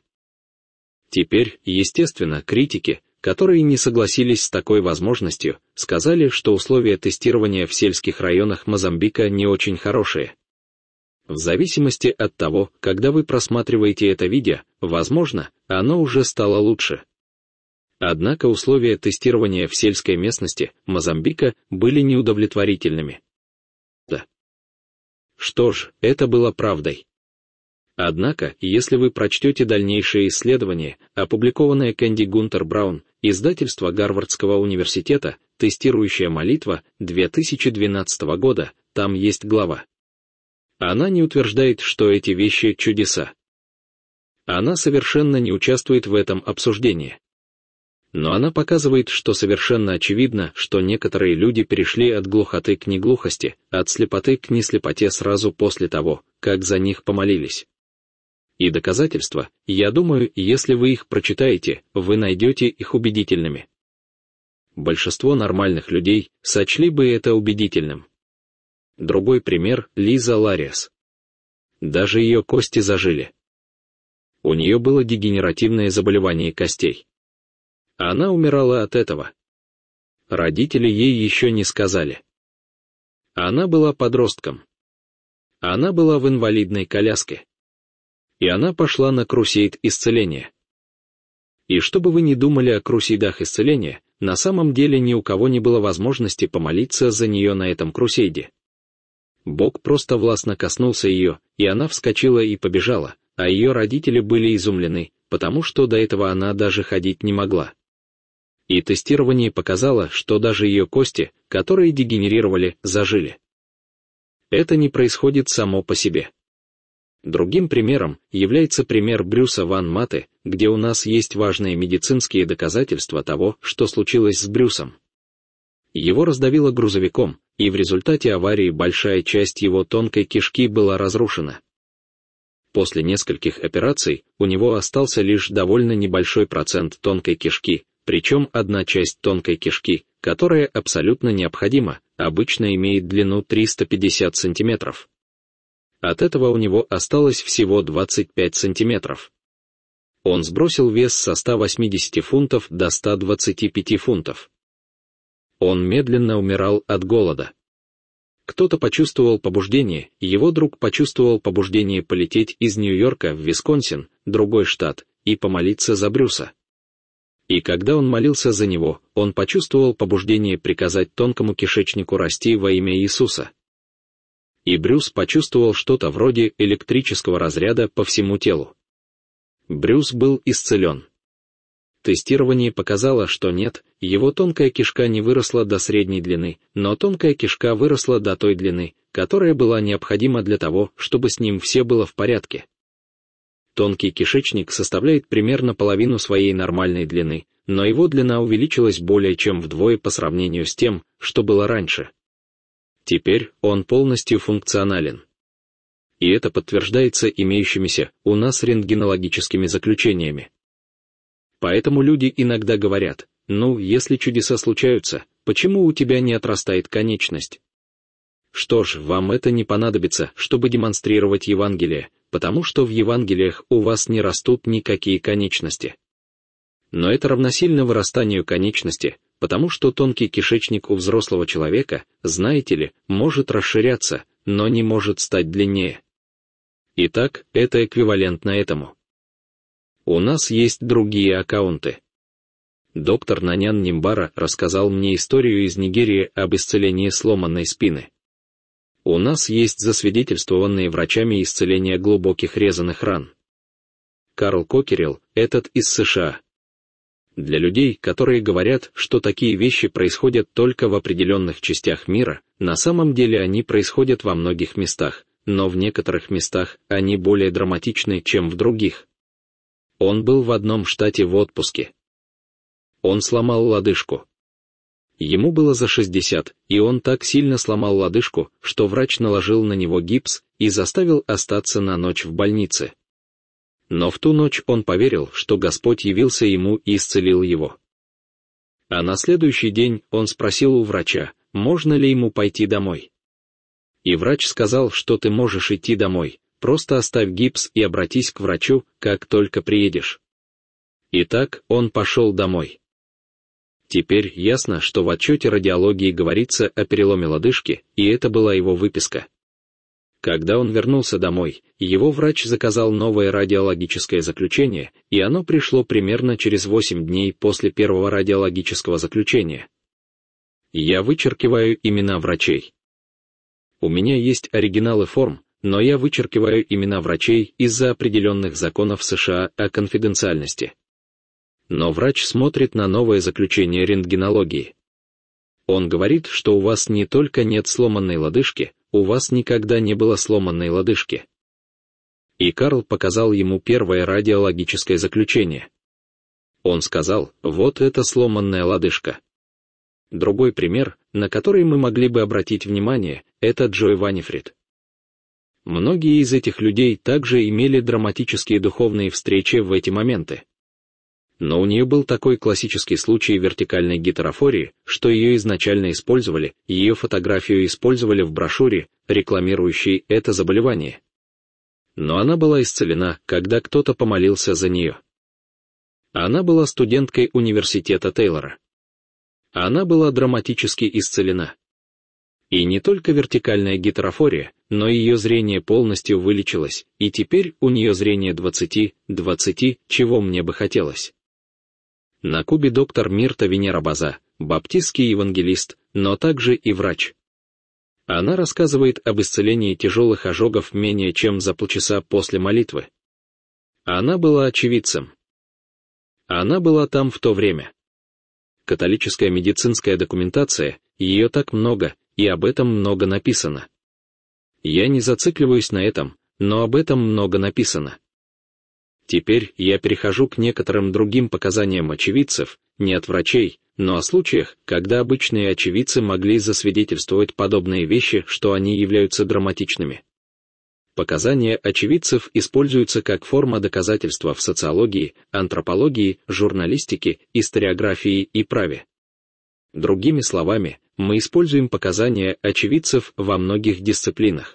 Теперь, естественно, критики, которые не согласились с такой возможностью, сказали, что условия тестирования в сельских районах Мозамбика не очень хорошие. В зависимости от того, когда вы просматриваете это видео, возможно, оно уже стало лучше. Однако условия тестирования в сельской местности Мозамбика были неудовлетворительными. Да. Что ж, это было правдой. Однако, если вы прочтете дальнейшие исследования, опубликованные Кэнди Гунтер Браун, издательство Гарвардского университета, «Тестирующая молитва» две тысячи двенадцатого года, там есть глава. Она не утверждает, что эти вещи чудеса. Она совершенно не участвует в этом обсуждении. Но она показывает, что совершенно очевидно, что некоторые люди перешли от глухоты к неглухости, от слепоты к неслепоте сразу после того, как за них помолились. И доказательства, я думаю, если вы их прочитаете, вы найдете их убедительными. Большинство нормальных людей сочли бы это убедительным. Другой пример — Лиза Лариас. Даже ее кости зажили. У нее было дегенеративное заболевание костей. Она умирала от этого. Родители ей еще не сказали. Она была подростком. Она была в инвалидной коляске. И она пошла на крусейд исцеления. И что бы вы ни думали о крусейдах исцеления, на самом деле ни у кого не было возможности помолиться за нее на этом крусейде. Бог просто властно коснулся ее, и она вскочила и побежала, а ее родители были изумлены, потому что до этого она даже ходить не могла. И тестирование показало, что даже ее кости, которые дегенерировали, зажили. Это не происходит само по себе. Другим примером является пример Брюса Ван Маты, где у нас есть важные медицинские доказательства того, что случилось с Брюсом. Его раздавило грузовиком, и в результате аварии большая часть его тонкой кишки была разрушена. После нескольких операций у него остался лишь довольно небольшой процент тонкой кишки, причем одна часть тонкой кишки, которая абсолютно необходима, обычно имеет длину триста пятьдесят сантиметров. От этого у него осталось всего двадцать пять сантиметров. Он сбросил вес со ста восьмидесяти фунтов до ста двадцати пяти фунтов. Он медленно умирал от голода. Кто-то почувствовал побуждение, его друг почувствовал побуждение полететь из Нью-Йорка в Висконсин, другой штат, и помолиться за Брюса. И когда он молился за него, он почувствовал побуждение приказать тонкому кишечнику расти во имя Иисуса. И Брюс почувствовал что-то вроде электрического разряда по всему телу. Брюс был исцелен. Тестирование показало, что нет, его тонкая кишка не выросла до средней длины, но тонкая кишка выросла до той длины, которая была необходима для того, чтобы с ним все было в порядке. Тонкий кишечник составляет примерно половину своей нормальной длины, но его длина увеличилась более чем вдвое по сравнению с тем, что было раньше. Теперь он полностью функционален. И это подтверждается имеющимися у нас рентгенологическими заключениями. Поэтому люди иногда говорят: ну, если чудеса случаются, почему у тебя не отрастает конечность? Что ж, вам это не понадобится, чтобы демонстрировать Евангелие, потому что в Евангелиях у вас не растут никакие конечности. Но это равносильно вырастанию конечности, потому что тонкий кишечник у взрослого человека, знаете ли, может расширяться, но не может стать длиннее. Итак, это эквивалентно этому. У нас есть другие аккаунты. Доктор Нанян Нимбара рассказал мне историю из Нигерии об исцелении сломанной спины. У нас есть засвидетельствованные врачами исцеления глубоких резаных ран. Карл Кокерилл, этот из США. Для людей, которые говорят, что такие вещи происходят только в определенных частях мира, на самом деле они происходят во многих местах, но в некоторых местах они более драматичны, чем в других. Он был в одном штате в отпуске. Он сломал лодыжку. Ему было за шестьдесят, и он так сильно сломал лодыжку, что врач наложил на него гипс и заставил остаться на ночь в больнице. Но в ту ночь он поверил, что Господь явился ему и исцелил его. А на следующий день он спросил у врача, можно ли ему пойти домой. И врач сказал, что ты можешь идти домой, просто оставь гипс и обратись к врачу, как только приедешь. Итак, он пошел домой. Теперь ясно, что в отчете радиологии говорится о переломе лодыжки, и это была его выписка. Когда он вернулся домой, его врач заказал новое радиологическое заключение, и оно пришло примерно через восемь дней после первого радиологического заключения. Я вычеркиваю имена врачей. У меня есть оригиналы форм, но я вычеркиваю имена врачей из-за определенных законов США о конфиденциальности. Но врач смотрит на новое заключение рентгенологии. Он говорит, что у вас не только нет сломанной лодыжки, у вас никогда не было сломанной лодыжки. И Карл показал ему первое радиологическое заключение. Он сказал, вот это сломанная лодыжка. Другой пример, на который мы могли бы обратить внимание, это Джой Ванифрид. Многие из этих людей также имели драматические духовные встречи в эти моменты. Но у нее был такой классический случай вертикальной гетерофории, что ее изначально использовали, ее фотографию использовали в брошюре, рекламирующей это заболевание. Но она была исцелена, когда кто-то помолился за нее. Она была студенткой университета Тейлора. Она была драматически исцелена. И не только вертикальная гетерофория, но и ее зрение полностью вылечилось, и теперь у нее зрение двадцать, двадцать, чего мне бы хотелось. На Кубе доктор Мирта Венера База, баптистский евангелист, но также и врач. Она рассказывает об исцелении тяжелых ожогов менее чем за полчаса после молитвы. Она была очевидцем. Она была там в то время. Католическая медицинская документация, ее так много, и об этом много написано. Я не зацикливаюсь на этом, но об этом много написано. Теперь я перехожу к некоторым другим показаниям очевидцев, не от врачей, но о случаях, когда обычные очевидцы могли засвидетельствовать подобные вещи, что они являются драматичными. Показания очевидцев используются как форма доказательства в социологии, антропологии, журналистике, историографии и праве. Другими словами, мы используем показания очевидцев во многих дисциплинах.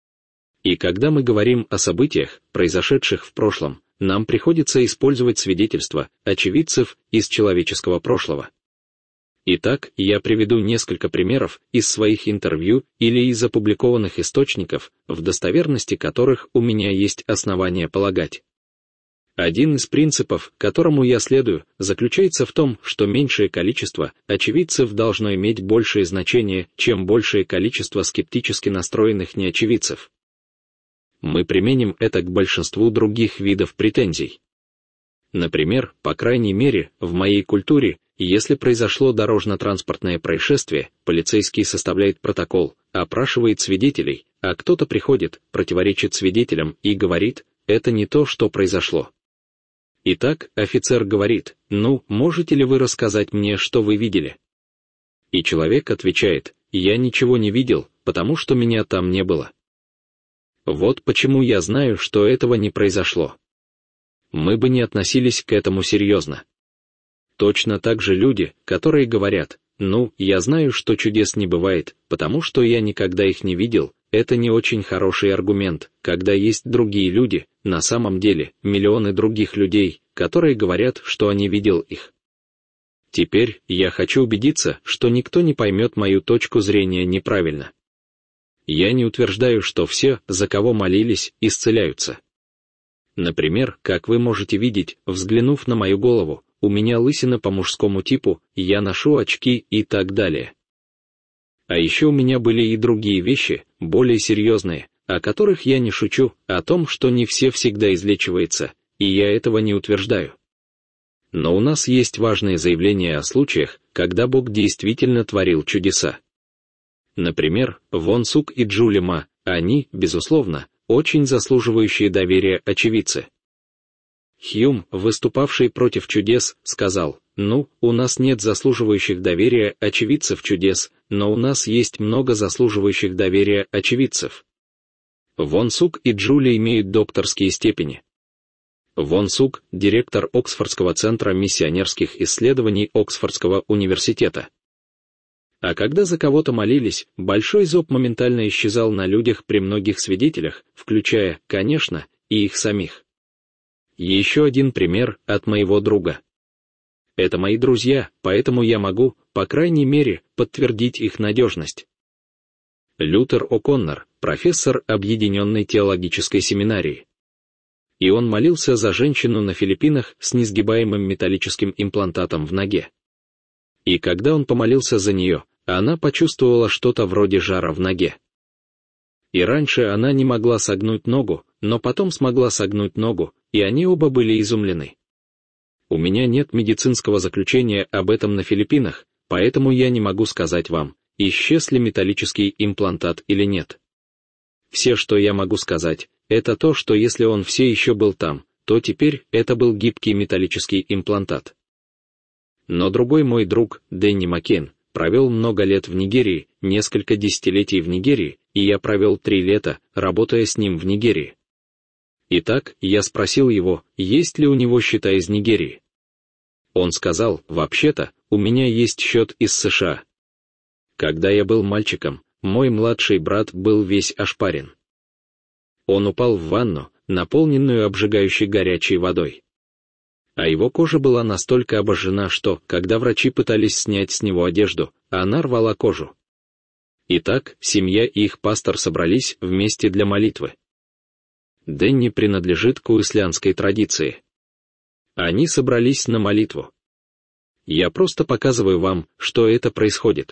И когда мы говорим о событиях, произошедших в прошлом, нам приходится использовать свидетельства очевидцев из человеческого прошлого. Итак, я приведу несколько примеров из своих интервью или из опубликованных источников, в достоверности которых у меня есть основания полагать. Один из принципов, которому я следую, заключается в том, что меньшее количество очевидцев должно иметь большее значение, чем большее количество скептически настроенных неочевидцев. Мы применим это к большинству других видов претензий. Например, по крайней мере, в моей культуре, если произошло дорожно-транспортное происшествие, полицейский составляет протокол, опрашивает свидетелей, а кто-то приходит, противоречит свидетелям и говорит, это не то, что произошло. Итак, офицер говорит, ну, можете ли вы рассказать мне, что вы видели? И человек отвечает, я ничего не видел, потому что меня там не было. Вот почему я знаю, что этого не произошло. Мы бы не относились к этому серьезно. Точно так же люди, которые говорят, ну, я знаю, что чудес не бывает, потому что я никогда их не видел, это не очень хороший аргумент, когда есть другие люди, на самом деле, миллионы других людей, которые говорят, что они видел их. Теперь я хочу убедиться, что никто не поймет мою точку зрения неправильно. Я не утверждаю, что все, за кого молились, исцеляются. Например, как вы можете видеть, взглянув на мою голову, у меня лысина по мужскому типу, я ношу очки и так далее. А еще у меня были и другие вещи, более серьезные, о которых я не шучу, о том, что не все всегда излечивается, и я этого не утверждаю. Но у нас есть важные заявления о случаях, когда Бог действительно творил чудеса. Например, Вон Сук и Джули Ма, они, безусловно, очень заслуживающие доверия очевидцы. Хьюм, выступавший против чудес, сказал, ну, у нас нет заслуживающих доверия очевидцев чудес, но у нас есть много заслуживающих доверия очевидцев. Вон Сук и Джули имеют докторские степени. Вон Сук, директор Оксфордского центра миссионерских исследований Оксфордского университета. А когда за кого-то молились, большой зоб моментально исчезал на людях при многих свидетелях, включая, конечно, и их самих. Еще один пример от моего друга. Это мои друзья, поэтому я могу, по крайней мере, подтвердить их надежность. Лютер О'Коннор, профессор Объединенной теологической семинарии. И он молился за женщину на Филиппинах с несгибаемым металлическим имплантатом в ноге. И когда он помолился за нее, она почувствовала что-то вроде жара в ноге. И раньше она не могла согнуть ногу, но потом смогла согнуть ногу, и они оба были изумлены. У меня нет медицинского заключения об этом на Филиппинах, поэтому я не могу сказать вам, исчез ли металлический имплантат или нет. Все, что я могу сказать, это то, что если он все еще был там, то теперь это был гибкий металлический имплантат. Но другой мой друг, Дэнни Маккейн, провел много лет в Нигерии, несколько десятилетий в Нигерии, и я провел три лета, работая с ним в Нигерии. Итак, я спросил его, есть ли у него счета из Нигерии. Он сказал, вообще-то, у меня есть счет из США. Когда я был мальчиком, мой младший брат был весь ошпарен. Он упал в ванну, наполненную обжигающей горячей водой. А его кожа была настолько обожжена, что, когда врачи пытались снять с него одежду, она рвала кожу. Итак, семья и их пастор собрались вместе для молитвы. Дэнни принадлежит к уэслианской традиции. Они собрались на молитву. Я просто показываю вам, что это происходит.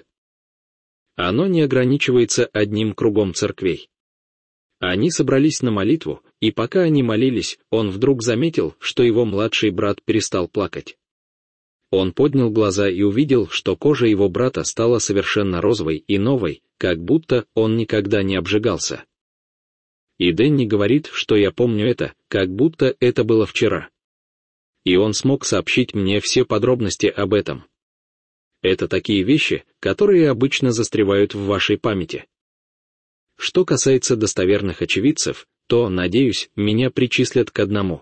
Оно не ограничивается одним кругом церквей. Они собрались на молитву, и пока они молились, он вдруг заметил, что его младший брат перестал плакать. Он поднял глаза и увидел, что кожа его брата стала совершенно розовой и новой, как будто он никогда не обжигался. И Дэнни говорит, что я помню это, как будто это было вчера. И он смог сообщить мне все подробности об этом. Это такие вещи, которые обычно застревают в вашей памяти. Что касается достоверных очевидцев, то, надеюсь, меня причислят к одному.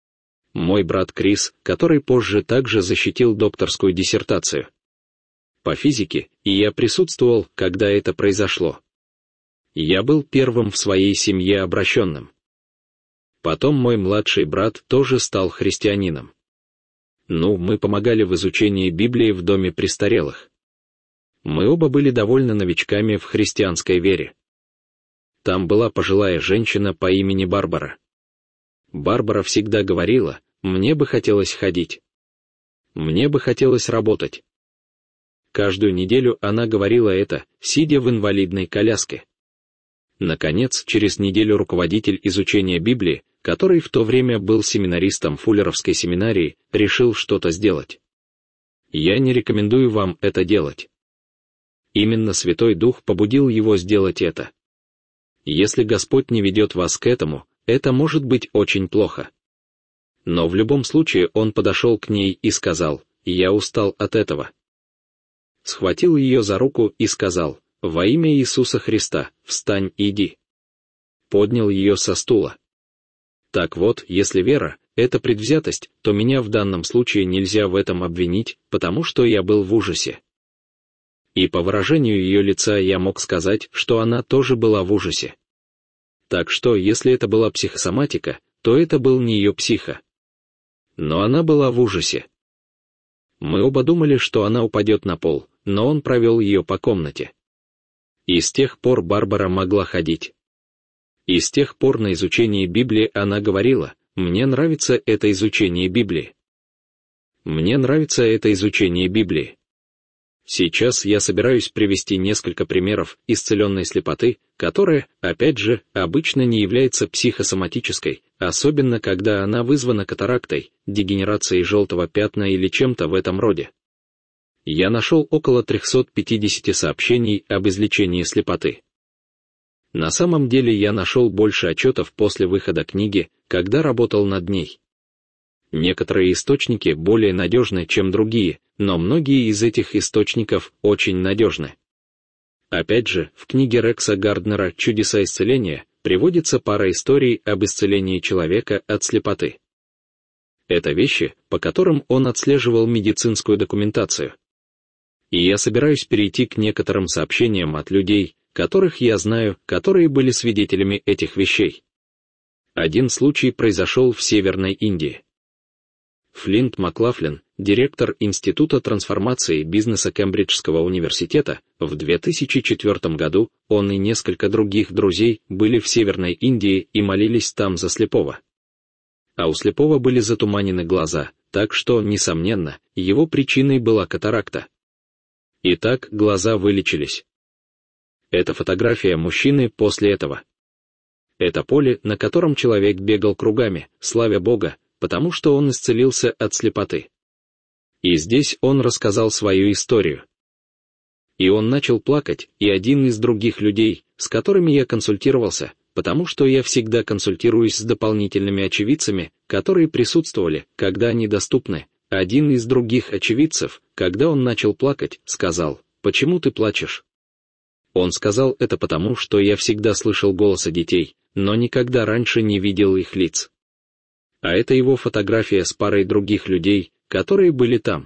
Мой брат Крис, который позже также защитил докторскую диссертацию по физике, и я присутствовал, когда это произошло. Я был первым в своей семье обращенным. Потом мой младший брат тоже стал христианином. Ну, мы помогали в изучении Библии в доме престарелых. Мы оба были довольно новичками в христианской вере. Там была пожилая женщина по имени Барбара. Барбара всегда говорила, мне бы хотелось ходить. Мне бы хотелось работать. Каждую неделю она говорила это, сидя в инвалидной коляске. Наконец, через неделю руководитель изучения Библии, который в то время был семинаристом Фуллеровской семинарии, решил что-то сделать. Я не рекомендую вам это делать. Именно Святой Дух побудил его сделать это. Если Господь не ведет вас к этому, это может быть очень плохо. Но в любом случае он подошел к ней и сказал, «Я устал от этого». Схватил ее за руку и сказал, «Во имя Иисуса Христа, встань и иди». Поднял ее со стула. Так вот, если вера — это предвзятость, то меня в данном случае нельзя в этом обвинить, потому что я был в ужасе. И по выражению ее лица я мог сказать, что она тоже была в ужасе. Так что, если это была психосоматика, то это был не ее психо. Но она была в ужасе. Мы оба думали, что она упадет на пол, но он провел ее по комнате. И с тех пор Барбара могла ходить. И с тех пор на изучении Библии она говорила, «Мне нравится это изучение Библии. Мне нравится это изучение Библии». Сейчас я собираюсь привести несколько примеров исцеленной слепоты, которая, опять же, обычно не является психосоматической, особенно когда она вызвана катарактой, дегенерацией желтого пятна или чем-то в этом роде. Я нашел около триста пятьдесят сообщений об излечении слепоты. На самом деле я нашел больше отчетов после выхода книги, когда работал над ней. Некоторые источники более надежны, чем другие, но многие из этих источников очень надежны. Опять же, в книге Рекса Гарднера «Чудеса исцеления» приводится пара историй об исцелении человека от слепоты. Это вещи, по которым он отслеживал медицинскую документацию. И я собираюсь перейти к некоторым сообщениям от людей, которых я знаю, которые были свидетелями этих вещей. Один случай произошел в Северной Индии. Флинт Маклафлин, директор Института трансформации бизнеса Кембриджского университета, в две тысячи четвёртом году он и несколько других друзей были в Северной Индии и молились там за слепого. А у слепого были затуманены глаза, так что, несомненно, его причиной была катаракта. Итак, глаза вылечились. Это фотография мужчины после этого. Это поле, на котором человек бегал кругами, славя Бога, потому что он исцелился от слепоты. И здесь он рассказал свою историю. И он начал плакать, и один из других людей, с которыми я консультировался, потому что я всегда консультируюсь с дополнительными очевидцами, которые присутствовали, когда они доступны, один из других очевидцев, когда он начал плакать, сказал: «Почему ты плачешь?» Он сказал это потому, что я всегда слышал голоса детей, но никогда раньше не видел их лиц. А это его фотография с парой других людей, которые были там.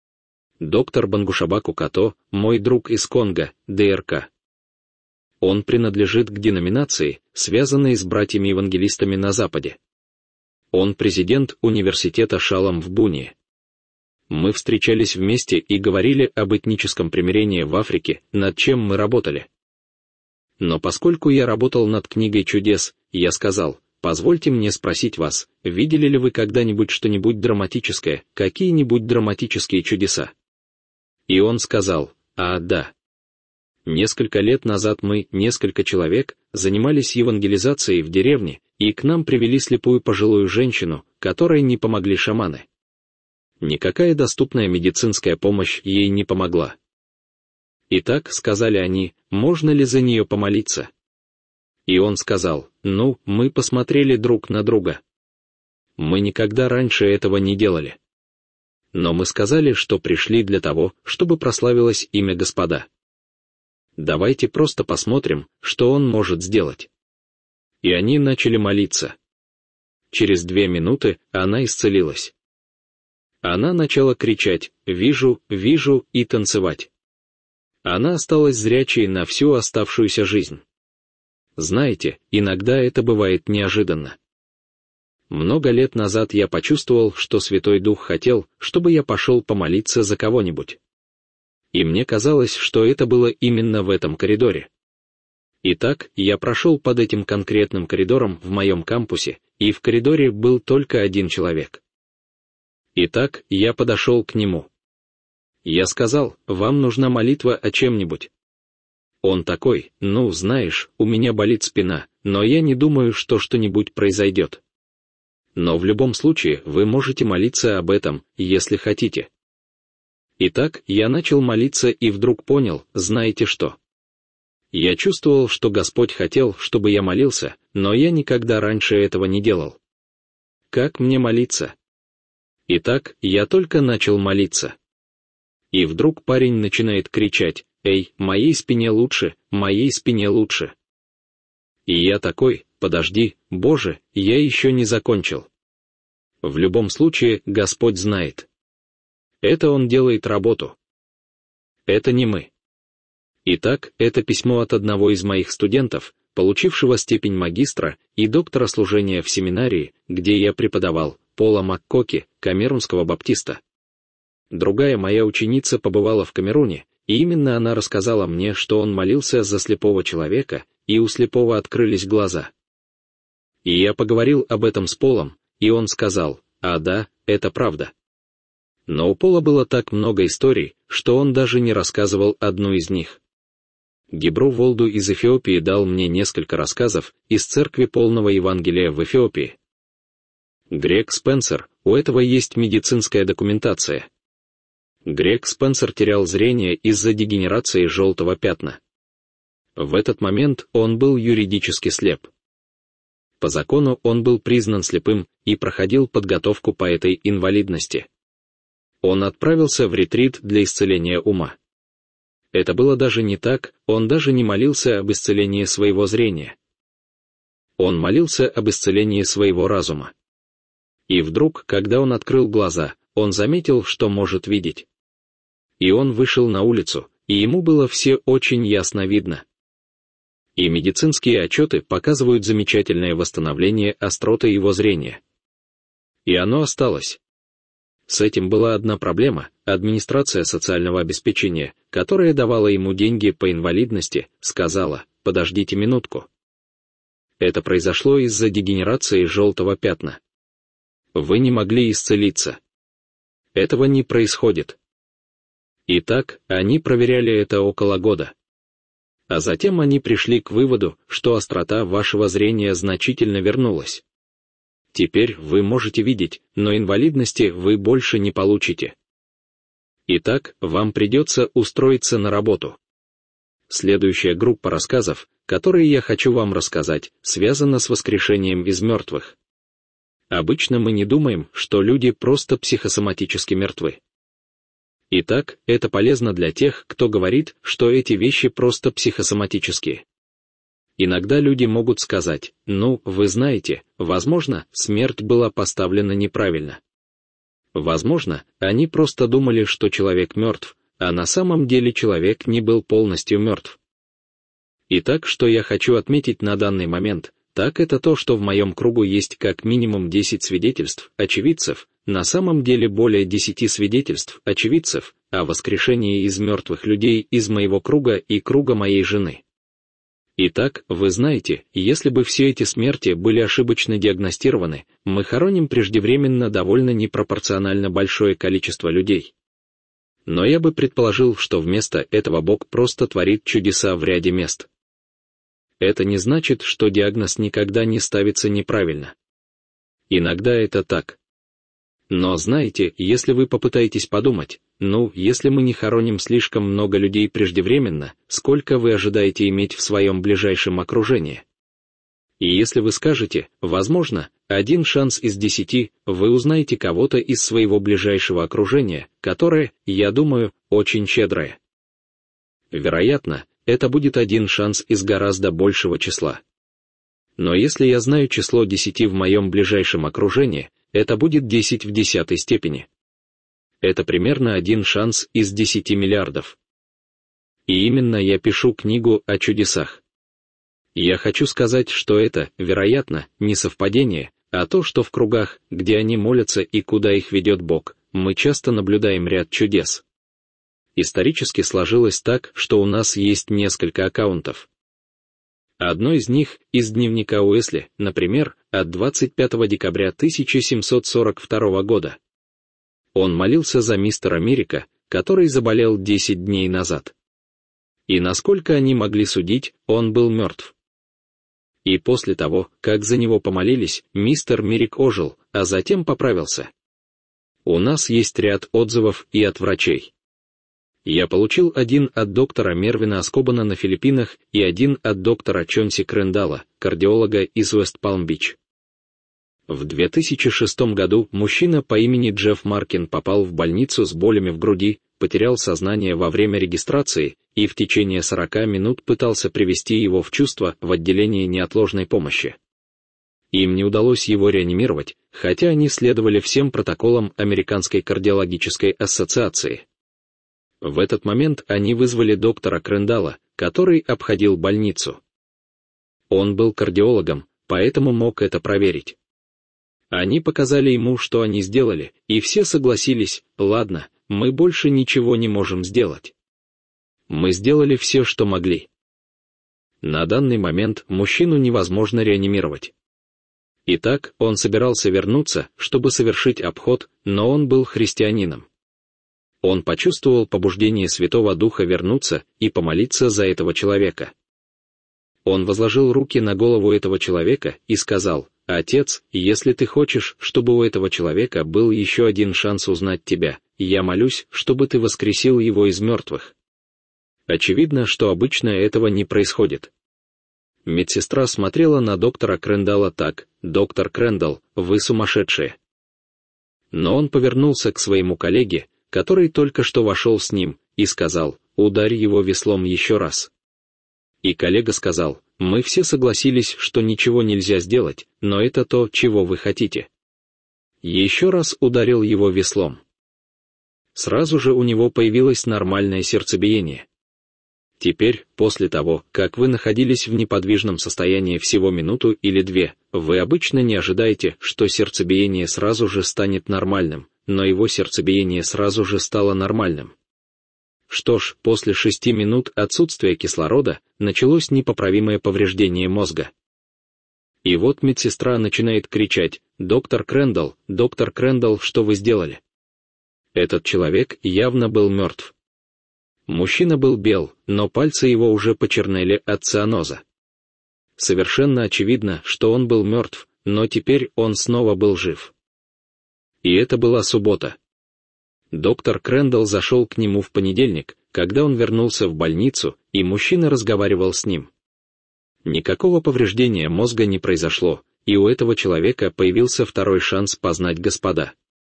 Доктор Бангушабаку Като, мой друг из Конго, ДРК. Он принадлежит к деноминации, связанной с братьями-евангелистами на Западе. Он президент университета Шалам в Буние. Мы встречались вместе и говорили об этническом примирении в Африке, над чем мы работали. Но поскольку я работал над книгой чудес, я сказал: «Позвольте мне спросить вас, видели ли вы когда-нибудь что-нибудь драматическое, какие-нибудь драматические чудеса?» И он сказал: «А, да. Несколько лет назад мы, несколько человек, занимались евангелизацией в деревне, и к нам привели слепую пожилую женщину, которой не помогли шаманы. Никакая доступная медицинская помощь ей не помогла. Итак, сказали они, можно ли за нее помолиться? И он сказал: ну, мы посмотрели друг на друга. Мы никогда раньше этого не делали. Но мы сказали, что пришли для того, чтобы прославилось имя Господа. Давайте просто посмотрим, что он может сделать». И они начали молиться. Через две минуты она исцелилась. Она начала кричать: «Вижу, вижу» и танцевать. Она осталась зрячей на всю оставшуюся жизнь. Знаете, иногда это бывает неожиданно. Много лет назад я почувствовал, что Святой Дух хотел, чтобы я пошел помолиться за кого-нибудь. И мне казалось, что это было именно в этом коридоре. Итак, я прошел под этим конкретным коридором в моем кампусе, и в коридоре был только один человек. Итак, я подошел к нему. Я сказал: «Вам нужна молитва о чем-нибудь?» Он такой: «Ну, знаешь, у меня болит спина, но я не думаю, что что-нибудь произойдет. Но в любом случае вы можете молиться об этом, если хотите». Итак, я начал молиться и вдруг понял, знаете что? Я чувствовал, что Господь хотел, чтобы я молился, но я никогда раньше этого не делал. Как мне молиться? Итак, я только начал молиться. И вдруг парень начинает кричать: «Эй, моей спине лучше, моей спине лучше». И я такой: подожди, Боже, я еще не закончил. В любом случае, Господь знает. Это Он делает работу. Это не мы. Итак, это письмо от одного из моих студентов, получившего степень магистра и доктора служения в семинарии, где я преподавал, Пола Маккоки, камерунского баптиста. Другая моя ученица побывала в Камеруне, и именно она рассказала мне, что он молился за слепого человека, и у слепого открылись глаза. И я поговорил об этом с Полом, и он сказал: «А да, это правда». Но у Пола было так много историй, что он даже не рассказывал одну из них. Гибру Волду из Эфиопии дал мне несколько рассказов из церкви полного Евангелия в Эфиопии. Грег Спенсер, у этого есть медицинская документация. Грег Спенсер терял зрение из-за дегенерации желтого пятна. В этот момент он был юридически слеп. По закону он был признан слепым и проходил подготовку по этой инвалидности. Он отправился в ретрит для исцеления ума. Это было даже не так, он даже не молился об исцелении своего зрения. Он молился об исцелении своего разума. И вдруг, когда он открыл глаза, он заметил, что может видеть. И он вышел на улицу, и ему было все очень ясно видно. И медицинские отчеты показывают замечательное восстановление остроты его зрения. И оно осталось. С этим была одна проблема: администрация социального обеспечения, которая давала ему деньги по инвалидности, сказала: подождите минутку. Это произошло из-за дегенерации желтого пятна. Вы не могли исцелиться. Этого не происходит. Итак, они проверяли это около года. А затем они пришли к выводу, что острота вашего зрения значительно вернулась. Теперь вы можете видеть, но инвалидности вы больше не получите. Итак, вам придется устроиться на работу. Следующая группа рассказов, которые я хочу вам рассказать, связана с воскрешением из мертвых. Обычно мы не думаем, что люди просто психосоматически мертвы. Итак, это полезно для тех, кто говорит, что эти вещи просто психосоматические. Иногда люди могут сказать: ну, вы знаете, возможно, смерть была поставлена неправильно. Возможно, они просто думали, что человек мертв, а на самом деле человек не был полностью мертв. Итак, что я хочу отметить на данный момент, так это то, что в моем кругу есть как минимум десять свидетельств, очевидцев, на самом деле более десяти свидетельств, очевидцев, о воскрешении из мертвых людей из моего круга и круга моей жены. Итак, вы знаете, если бы все эти смерти были ошибочно диагностированы, мы хороним преждевременно довольно непропорционально большое количество людей. Но я бы предположил, что вместо этого Бог просто творит чудеса в ряде мест. Это не значит, что диагноз никогда не ставится неправильно. Иногда это так. Но знаете, если вы попытаетесь подумать, ну, если мы не хороним слишком много людей преждевременно, сколько вы ожидаете иметь в своем ближайшем окружении? И если вы скажете, возможно, один шанс из десяти, вы узнаете кого-то из своего ближайшего окружения, которое, я думаю, очень щедрое. Вероятно, это будет один шанс из гораздо большего числа. Но если я знаю число десяти в моем ближайшем окружении, это будет десять в десятой степени. Это примерно один шанс из десяти миллиардов. И именно я пишу книгу о чудесах. Я хочу сказать, что это, вероятно, не совпадение, а то, что в кругах, где они молятся и куда их ведет Бог, мы часто наблюдаем ряд чудес. Исторически сложилось так, что у нас есть несколько аккаунтов. Одно из них из дневника Уэсли, например, от двадцать пятого декабря тысяча семьсот сорок второго года. Он молился за мистера Мирика, который заболел десять дней назад. И насколько они могли судить, он был мертв. И после того, как за него помолились, мистер Мирик ожил, а затем поправился. У нас есть ряд отзывов и от врачей. Я получил один от доктора Мервина Аскобана на Филиппинах и один от доктора Чонси Крендала, кардиолога из Уэст-Палм-Бич. В две тысячи шестом году мужчина по имени Джефф Маркин попал в больницу с болями в груди, потерял сознание во время регистрации и в течение сорока минут пытался привести его в чувство в отделении неотложной помощи. Им не удалось его реанимировать, хотя они следовали всем протоколам Американской кардиологической ассоциации. В этот момент они вызвали доктора Крендала, который обходил больницу. Он был кардиологом, поэтому мог это проверить. Они показали ему, что они сделали, и все согласились: ладно, мы больше ничего не можем сделать. Мы сделали все, что могли. На данный момент мужчину невозможно реанимировать. Итак, он собирался вернуться, чтобы совершить обход, но он был христианином. Он почувствовал побуждение Святого Духа вернуться и помолиться за этого человека. Он возложил руки на голову этого человека и сказал: «Отец, если ты хочешь, чтобы у этого человека был еще один шанс узнать тебя, я молюсь, чтобы ты воскресил его из мертвых». Очевидно, что обычно этого не происходит. Медсестра смотрела на доктора Крендала так: «Доктор Крендал, вы сумасшедшие». Но он повернулся к своему коллеге, который только что вошел с ним, и сказал: «Ударь его веслом еще раз». И коллега сказал: «Мы все согласились, что ничего нельзя сделать, но это то, чего вы хотите». Еще раз ударил его веслом. Сразу же у него появилось нормальное сердцебиение. Теперь, после того, как вы находились в неподвижном состоянии всего минуту или две, вы обычно не ожидаете, что сердцебиение сразу же станет нормальным, но его сердцебиение сразу же стало нормальным. Что ж, после шести минут отсутствия кислорода началось непоправимое повреждение мозга. И вот медсестра начинает кричать: «Доктор Крэндалл, доктор Крэндалл, что вы сделали?» Этот человек явно был мертв. Мужчина был бел, но пальцы его уже почернели от цианоза. Совершенно очевидно, что он был мертв, но теперь он снова был жив. И это была суббота. Доктор Крэндалл зашел к нему в понедельник, когда он вернулся в больницу, и мужчина разговаривал с ним. Никакого повреждения мозга не произошло, и у этого человека появился второй шанс познать Господа.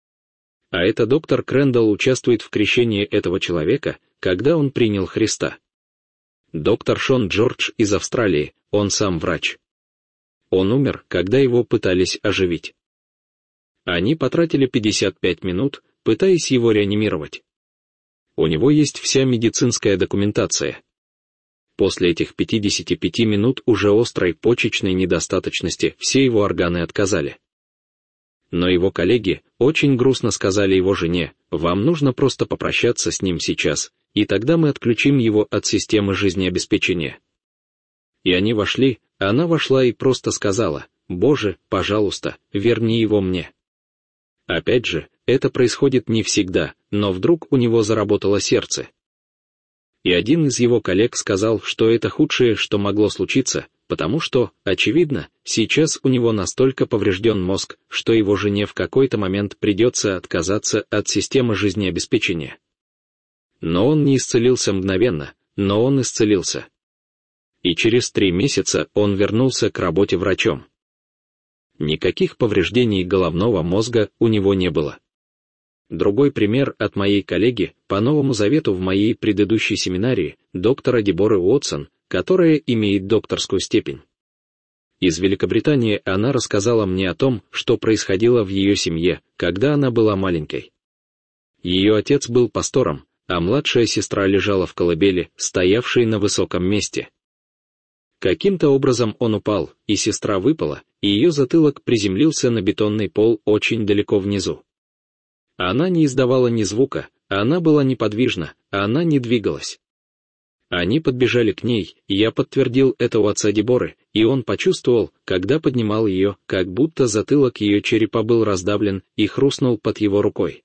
А это доктор Крэндалл участвует в крещении этого человека, когда он принял Христа. Доктор Шон Джордж из Австралии, он сам врач. Он умер, когда его пытались оживить. Они потратили пятьдесят пять минут, пытаясь его реанимировать. У него есть вся медицинская документация. После этих пятидесяти пяти минут уже острой почечной недостаточности все его органы отказали. Но его коллеги очень грустно сказали его жене: «Вам нужно просто попрощаться с ним сейчас, и тогда мы отключим его от системы жизнеобеспечения». И они вошли, она вошла и просто сказала: «Боже, пожалуйста, верни его мне». Опять же, это происходит не всегда, но вдруг у него заработало сердце. И один из его коллег сказал, что это худшее, что могло случиться, потому что, очевидно, сейчас у него настолько поврежден мозг, что его жене в какой-то момент придется отказаться от системы жизнеобеспечения. Но он не исцелился мгновенно, но он исцелился. И через три месяца он вернулся к работе врачом. Никаких повреждений головного мозга у него не было. Другой пример от моей коллеги по Новому Завету в моей предыдущей семинарии, доктора Деборы Уотсон, которая имеет докторскую степень. Из Великобритании она рассказала мне о том, что происходило в ее семье, когда она была маленькой. Ее отец был пастором, а младшая сестра лежала в колыбели, стоявшей на высоком месте. Каким-то образом он упал, и сестра выпала, и ее затылок приземлился на бетонный пол очень далеко внизу. Она не издавала ни звука, она была неподвижна, она не двигалась. Они подбежали к ней, и я подтвердил это у отца Деборы, и он почувствовал, когда поднимал ее, как будто затылок ее черепа был раздавлен и хрустнул под его рукой.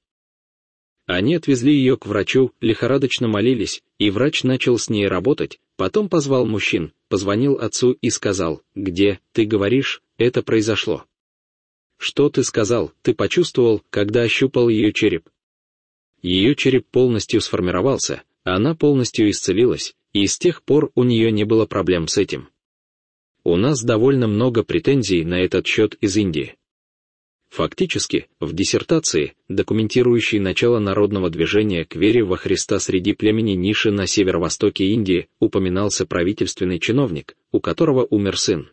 Они отвезли ее к врачу, лихорадочно молились, и врач начал с ней работать, потом позвал мужчин, позвонил отцу и сказал: «Где, ты говоришь, это произошло?» «Что ты сказал, ты почувствовал, когда ощупал ее череп?» Ее череп полностью сформировался, она полностью исцелилась, и с тех пор у нее не было проблем с этим. У нас довольно много претензий на этот счет из Индии. Фактически, в диссертации, документирующей начало народного движения к вере во Христа среди племени Ниши на северо-востоке Индии, упоминался правительственный чиновник, у которого умер сын.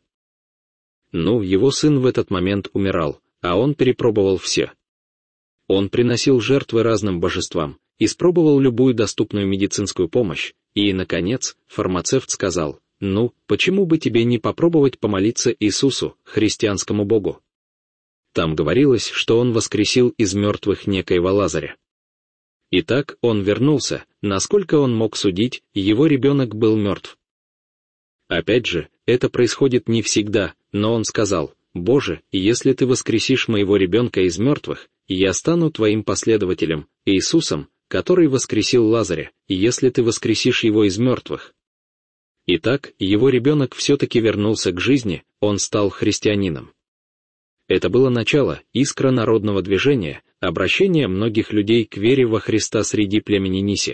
Ну, его сын в этот момент умирал, а он перепробовал все. Он приносил жертвы разным божествам, испробовал любую доступную медицинскую помощь, и, наконец, фармацевт сказал: «Ну, почему бы тебе не попробовать помолиться Иисусу, христианскому Богу?» Там говорилось, что он воскресил из мертвых некоего Лазаря. Итак, он вернулся, насколько он мог судить, его ребенок был мертв. Опять же, это происходит не всегда, но он сказал: «Боже, если ты воскресишь моего ребенка из мертвых, я стану твоим последователем, Иисусом, который воскресил Лазаря, если ты воскресишь его из мертвых». Итак, его ребенок все-таки вернулся к жизни, он стал христианином. Это было начало, искра народного движения, обращение многих людей к вере во Христа среди племени Ниси.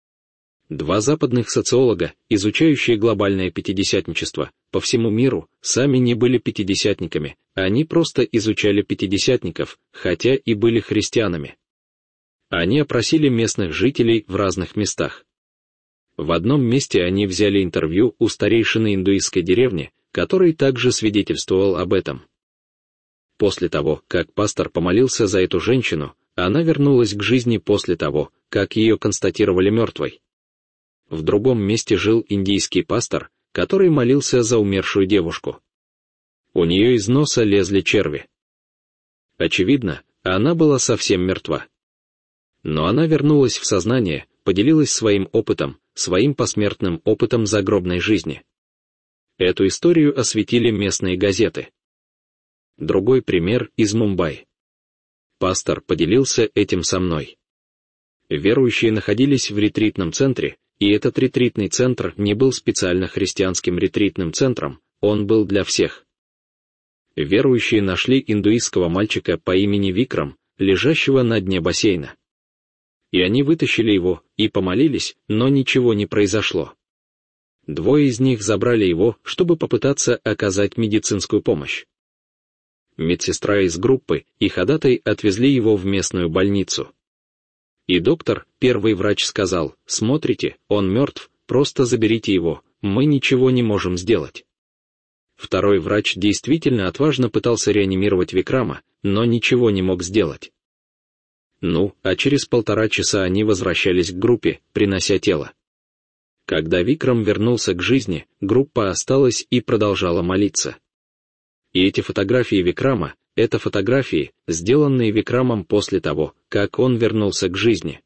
Два западных социолога, изучающие глобальное пятидесятничество, по всему миру, сами не были пятидесятниками, они просто изучали пятидесятников, хотя и были христианами. Они опросили местных жителей в разных местах. В одном месте они взяли интервью у старейшины индуистской деревни, который также свидетельствовал об этом. После того, как пастор помолился за эту женщину, она вернулась к жизни после того, как ее констатировали мертвой. В другом месте жил индийский пастор, который молился за умершую девушку. У нее из носа лезли черви. Очевидно, она была совсем мертва. Но она вернулась в сознание, поделилась своим опытом, своим посмертным опытом загробной жизни. Эту историю осветили местные газеты. Другой пример из Мумбаи. Пастор поделился этим со мной. Верующие находились в ретритном центре, и этот ретритный центр не был специально христианским ретритным центром, он был для всех. Верующие нашли индуистского мальчика по имени Викрам, лежащего на дне бассейна. И они вытащили его, и помолились, но ничего не произошло. Двое из них забрали его, чтобы попытаться оказать медицинскую помощь. Медсестра из группы и ходатай отвезли его в местную больницу. И доктор, первый врач, сказал: «Смотрите, он мертв, просто заберите его, мы ничего не можем сделать». Второй врач действительно отважно пытался реанимировать Викрама, но ничего не мог сделать. Ну, а через полтора часа они возвращались к группе, принося тело. Когда Викрам вернулся к жизни, группа осталась и продолжала молиться. И эти фотографии Викрама — это фотографии, сделанные Викрамом после того, как он вернулся к жизни.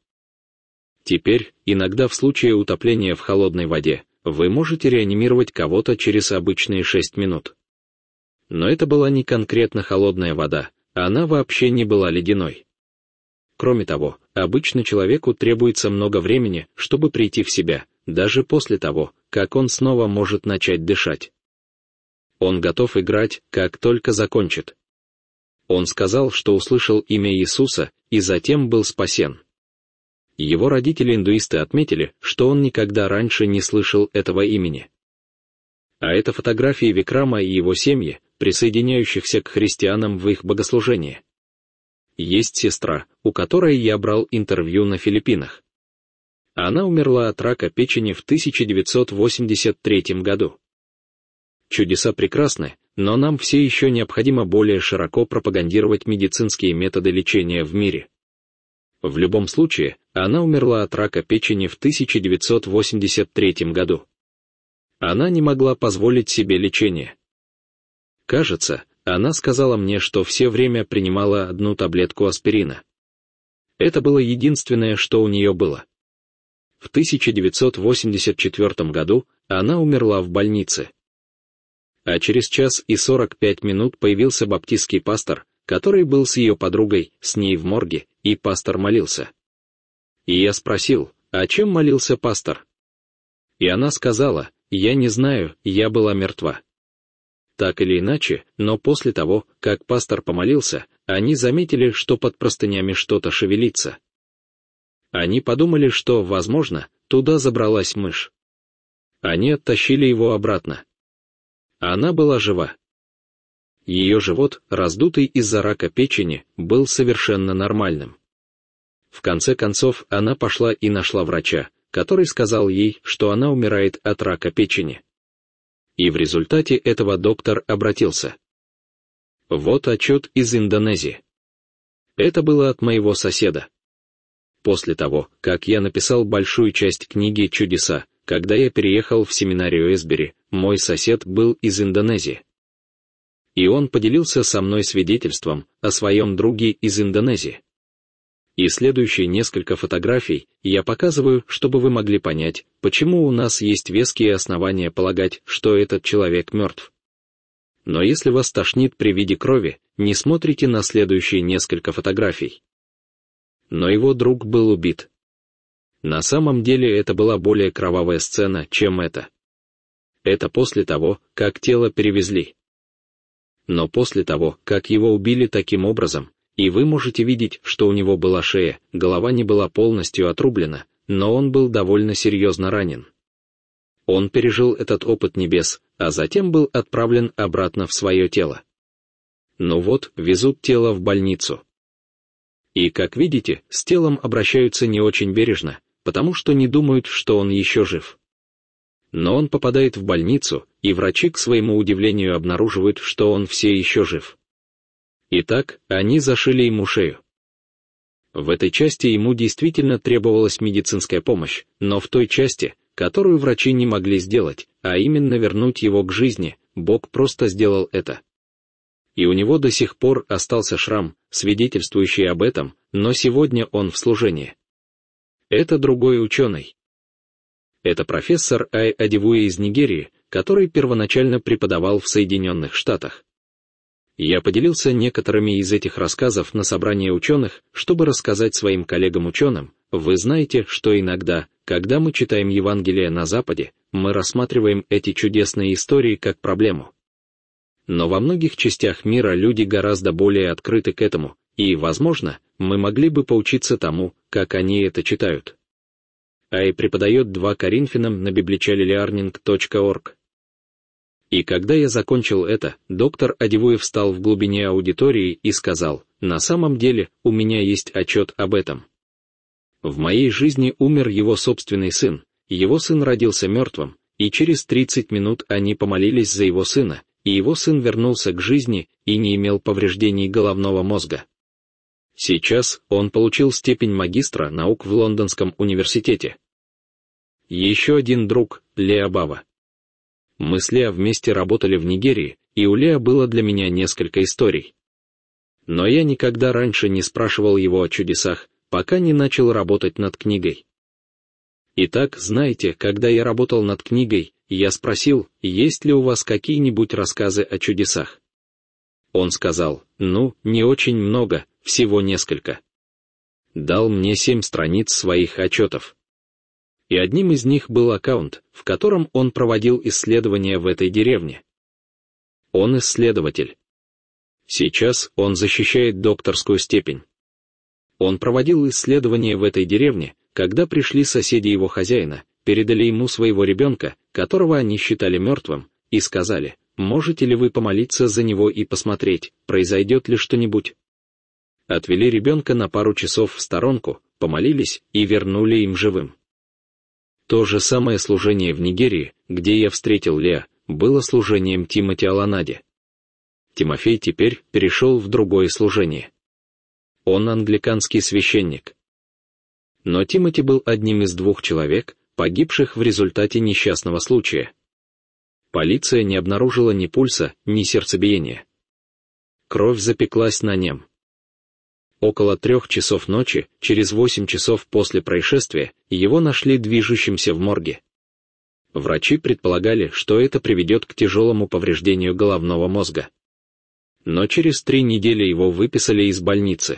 Теперь, иногда в случае утопления в холодной воде, вы можете реанимировать кого-то через обычные шесть минут. Но это была не конкретно холодная вода, она вообще не была ледяной. Кроме того, обычно человеку требуется много времени, чтобы прийти в себя, даже после того, как он снова может начать дышать. Он готов играть, как только закончит. Он сказал, что услышал имя Иисуса, и затем был спасен. Его родители-индуисты отметили, что он никогда раньше не слышал этого имени. А это фотографии Викрама и его семьи, присоединяющихся к христианам в их богослужении. Есть сестра, у которой я брал интервью на Филиппинах. Она умерла от рака печени в тысяча девятьсот восемьдесят третьем году. Чудеса прекрасны, но нам все еще необходимо более широко пропагандировать медицинские методы лечения в мире. В любом случае, она умерла от рака печени в тысяча девятьсот восемьдесят третьем году. Она не могла позволить себе лечение. Кажется, она сказала мне, что все время принимала одну таблетку аспирина. Это было единственное, что у нее было. В тысяча девятьсот восемьдесят четвёртом году она умерла в больнице. А через час и сорок пять минут появился баптистский пастор, который был с ее подругой, с ней в морге, и пастор молился. И я спросил: «А чем молился пастор?» И она сказала: «Я не знаю, я была мертва». Так или иначе, но после того, как пастор помолился, они заметили, что под простынями что-то шевелится. Они подумали, что, возможно, туда забралась мышь. Они оттащили его обратно. Она была жива. Ее живот, раздутый из-за рака печени, был совершенно нормальным. В конце концов, она пошла и нашла врача, который сказал ей, что она умирает от рака печени. И в результате этого доктор обратился. Вот отчет из Индонезии. Это было от моего соседа. После того, как я написал большую часть книги «Чудеса», когда я переехал в семинарию Эсбери, мой сосед был из Индонезии. И он поделился со мной свидетельством о своем друге из Индонезии. И следующие несколько фотографий я показываю, чтобы вы могли понять, почему у нас есть веские основания полагать, что этот человек мертв. Но если вас тошнит при виде крови, не смотрите на следующие несколько фотографий. Но его друг был убит. На самом деле это была более кровавая сцена, чем это. Это после того, как тело перевезли. Но после того, как его убили таким образом, и вы можете видеть, что у него была шея, голова не была полностью отрублена, но он был довольно серьезно ранен. Он пережил этот опыт небес, а затем был отправлен обратно в свое тело. Ну вот, везут тело в больницу. И, как видите, с телом обращаются не очень бережно, потому что не думают, что он еще жив. Но он попадает в больницу, и врачи, к своему удивлению, обнаруживают, что он все еще жив. Итак, они зашили ему шею. В этой части ему действительно требовалась медицинская помощь, но в той части, которую врачи не могли сделать, а именно вернуть его к жизни, Бог просто сделал это. И у него до сих пор остался шрам, свидетельствующий об этом, но сегодня он в служении. Это другой ученый. Это профессор Ай Адивуе из Нигерии, который первоначально преподавал в Соединенных Штатах. Я поделился некоторыми из этих рассказов на собрании ученых, чтобы рассказать своим коллегам-ученым: вы знаете, что иногда, когда мы читаем Евангелие на Западе, мы рассматриваем эти чудесные истории как проблему. Но во многих частях мира люди гораздо более открыты к этому, и, возможно, мы могли бы поучиться тому, как они это читают. Ай преподает два Коринфянам на библичалилиарнинг точка орг. И когда я закончил это, доктор Адивуе встал в глубине аудитории и сказал: «На самом деле, у меня есть отчет об этом. В моей жизни умер его собственный сын, его сын родился мертвым, и через тридцать минут они помолились за его сына, и его сын вернулся к жизни и не имел повреждений головного мозга. Сейчас он получил степень магистра наук в Лондонском университете». Еще один друг, Леа Бава. Мы с Леа вместе работали в Нигерии, и у Леа было для меня несколько историй. Но я никогда раньше не спрашивал его о чудесах, пока не начал работать над книгой. Итак, знаете, когда я работал над книгой, я спросил, есть ли у вас какие-нибудь рассказы о чудесах. Он сказал: ну, не очень много, всего несколько. Дал мне семь страниц своих отчетов. И одним из них был аккаунт, в котором он проводил исследования в этой деревне. Он исследователь. Сейчас он защищает докторскую степень. Он проводил исследования в этой деревне, когда пришли соседи его хозяина, передали ему своего ребенка, которого они считали мертвым, и сказали: «Можете ли вы помолиться за него и посмотреть, произойдет ли что-нибудь?» Отвели ребенка на пару часов в сторонку, помолились и вернули им живым. То же самое служение в Нигерии, где я встретил Леа, было служением Тимоти Аланаде. Тимофей теперь перешел в другое служение. Он англиканский священник. Но Тимоти был одним из двух человек, погибших в результате несчастного случая. Полиция не обнаружила ни пульса, ни сердцебиения. Кровь запеклась на нем. Около трех часов ночи, через восемь часов после происшествия, его нашли движущимся в морге. Врачи предполагали, что это приведет к тяжелому повреждению головного мозга. Но через три недели его выписали из больницы.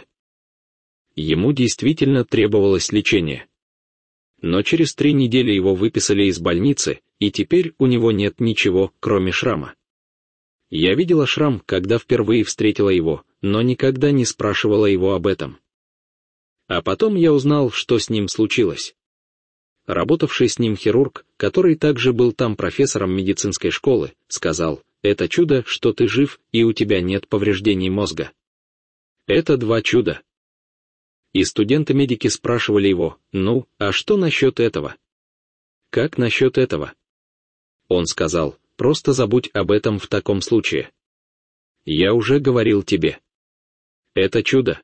Ему действительно требовалось лечение. Но через три недели его выписали из больницы, и теперь у него нет ничего, кроме шрама. Я видела шрам, когда впервые встретила его, но никогда не спрашивала его об этом. А потом я узнал, что с ним случилось. Работавший с ним хирург, который также был там профессором медицинской школы, сказал: «Это чудо, что ты жив и у тебя нет повреждений мозга». Это два чуда. И студенты-медики спрашивали его: «Ну, а что насчет этого? Как насчет этого?» Он сказал: «Просто забудь об этом в таком случае. Я уже говорил тебе. Это чудо».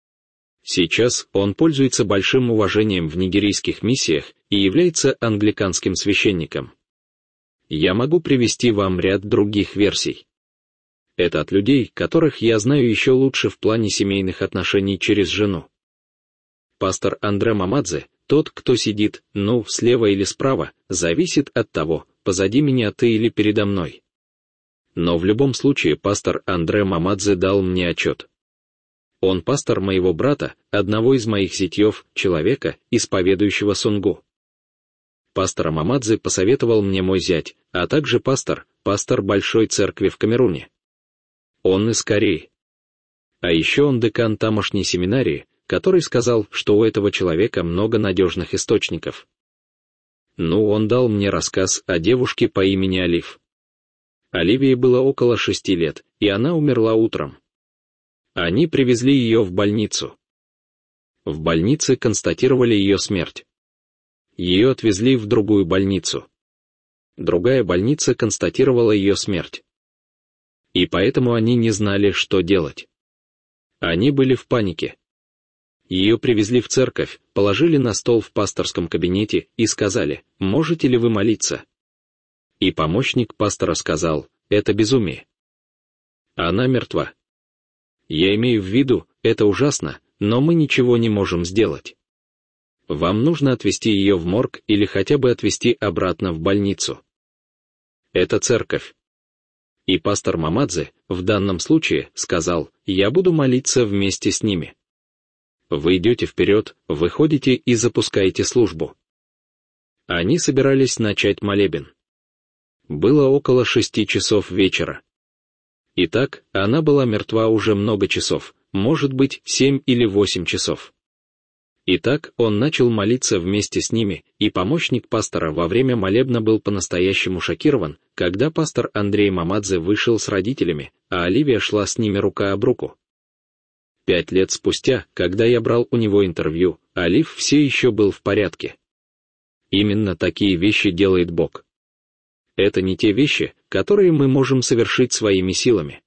Сейчас он пользуется большим уважением в нигерийских миссиях и является англиканским священником. Я могу привести вам ряд других версий. Это от людей, которых я знаю еще лучше в плане семейных отношений через жену. Пастор Андре Мамадзе, тот, кто сидит, ну, слева или справа, зависит от того, позади меня ты или передо мной. Но в любом случае пастор Андре Мамадзе дал мне отчет. Он пастор моего брата, одного из моих зятьев, человека, исповедующего сунгу. Пастора Мамадзе посоветовал мне мой зять, а также пастор, пастор Большой Церкви в Камеруне. Он из Кореи. А еще он декан тамошней семинарии, который сказал, что у этого человека много надежных источников. Ну, он дал мне рассказ о девушке по имени Олив. Оливии было около шести лет, и она умерла утром. Они привезли ее в больницу. В больнице констатировали ее смерть. Ее отвезли в другую больницу. Другая больница констатировала ее смерть. И поэтому они не знали, что делать. Они были в панике. Ее привезли в церковь, положили на стол в пасторском кабинете и сказали: «Можете ли вы молиться?» И помощник пастора сказал: «Это безумие. Она мертва. Я имею в виду, это ужасно, но мы ничего не можем сделать. Вам нужно отвезти ее в морг или хотя бы отвезти обратно в больницу. Это церковь». И пастор Мамадзе в данном случае сказал: «Я буду молиться вместе с ними». Вы идете вперед, выходите и запускаете службу. Они собирались начать молебен. Было около шести часов вечера. Итак, она была мертва уже много часов, может быть, семь или восемь часов. Итак, он начал молиться вместе с ними, и помощник пастора во время молебна был по-настоящему шокирован, когда пастор Андрей Мамадзе вышел с родителями, а Оливия шла с ними рука об руку. Пять лет спустя, когда я брал у него интервью, Олив все еще был в порядке. Именно такие вещи делает Бог. Это не те вещи, которые мы можем совершить своими силами.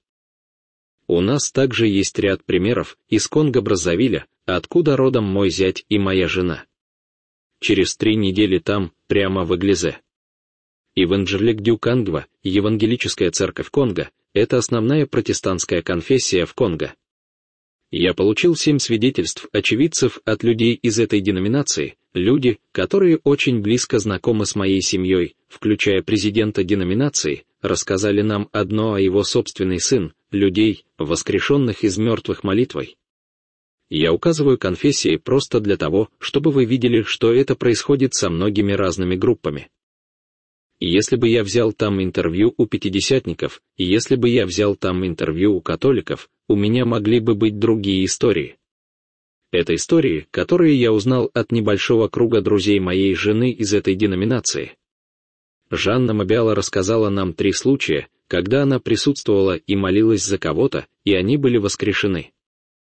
У нас также есть ряд примеров из Конго-Браззавиля, откуда родом мой зять и моя жена. Через три недели там, прямо в Эглизе. Евангелик-дю-Кангва, Евангелическая церковь Конго, это основная протестантская конфессия в Конго. Я получил семь свидетельств очевидцев от людей из этой деноминации, люди, которые очень близко знакомы с моей семьей, включая президента деноминации, рассказали нам одно, а его собственный сын, людей, воскрешенных из мертвых молитвой. Я указываю конфессии просто для того, чтобы вы видели, что это происходит со многими разными группами. Если бы я взял там интервью у пятидесятников, и если бы я взял там интервью у католиков, у меня могли бы быть другие истории. Это истории, которые я узнал от небольшого круга друзей моей жены из этой деноминации. Жанна Мабиала рассказала нам три случая, когда она присутствовала и молилась за кого-то, и они были воскрешены.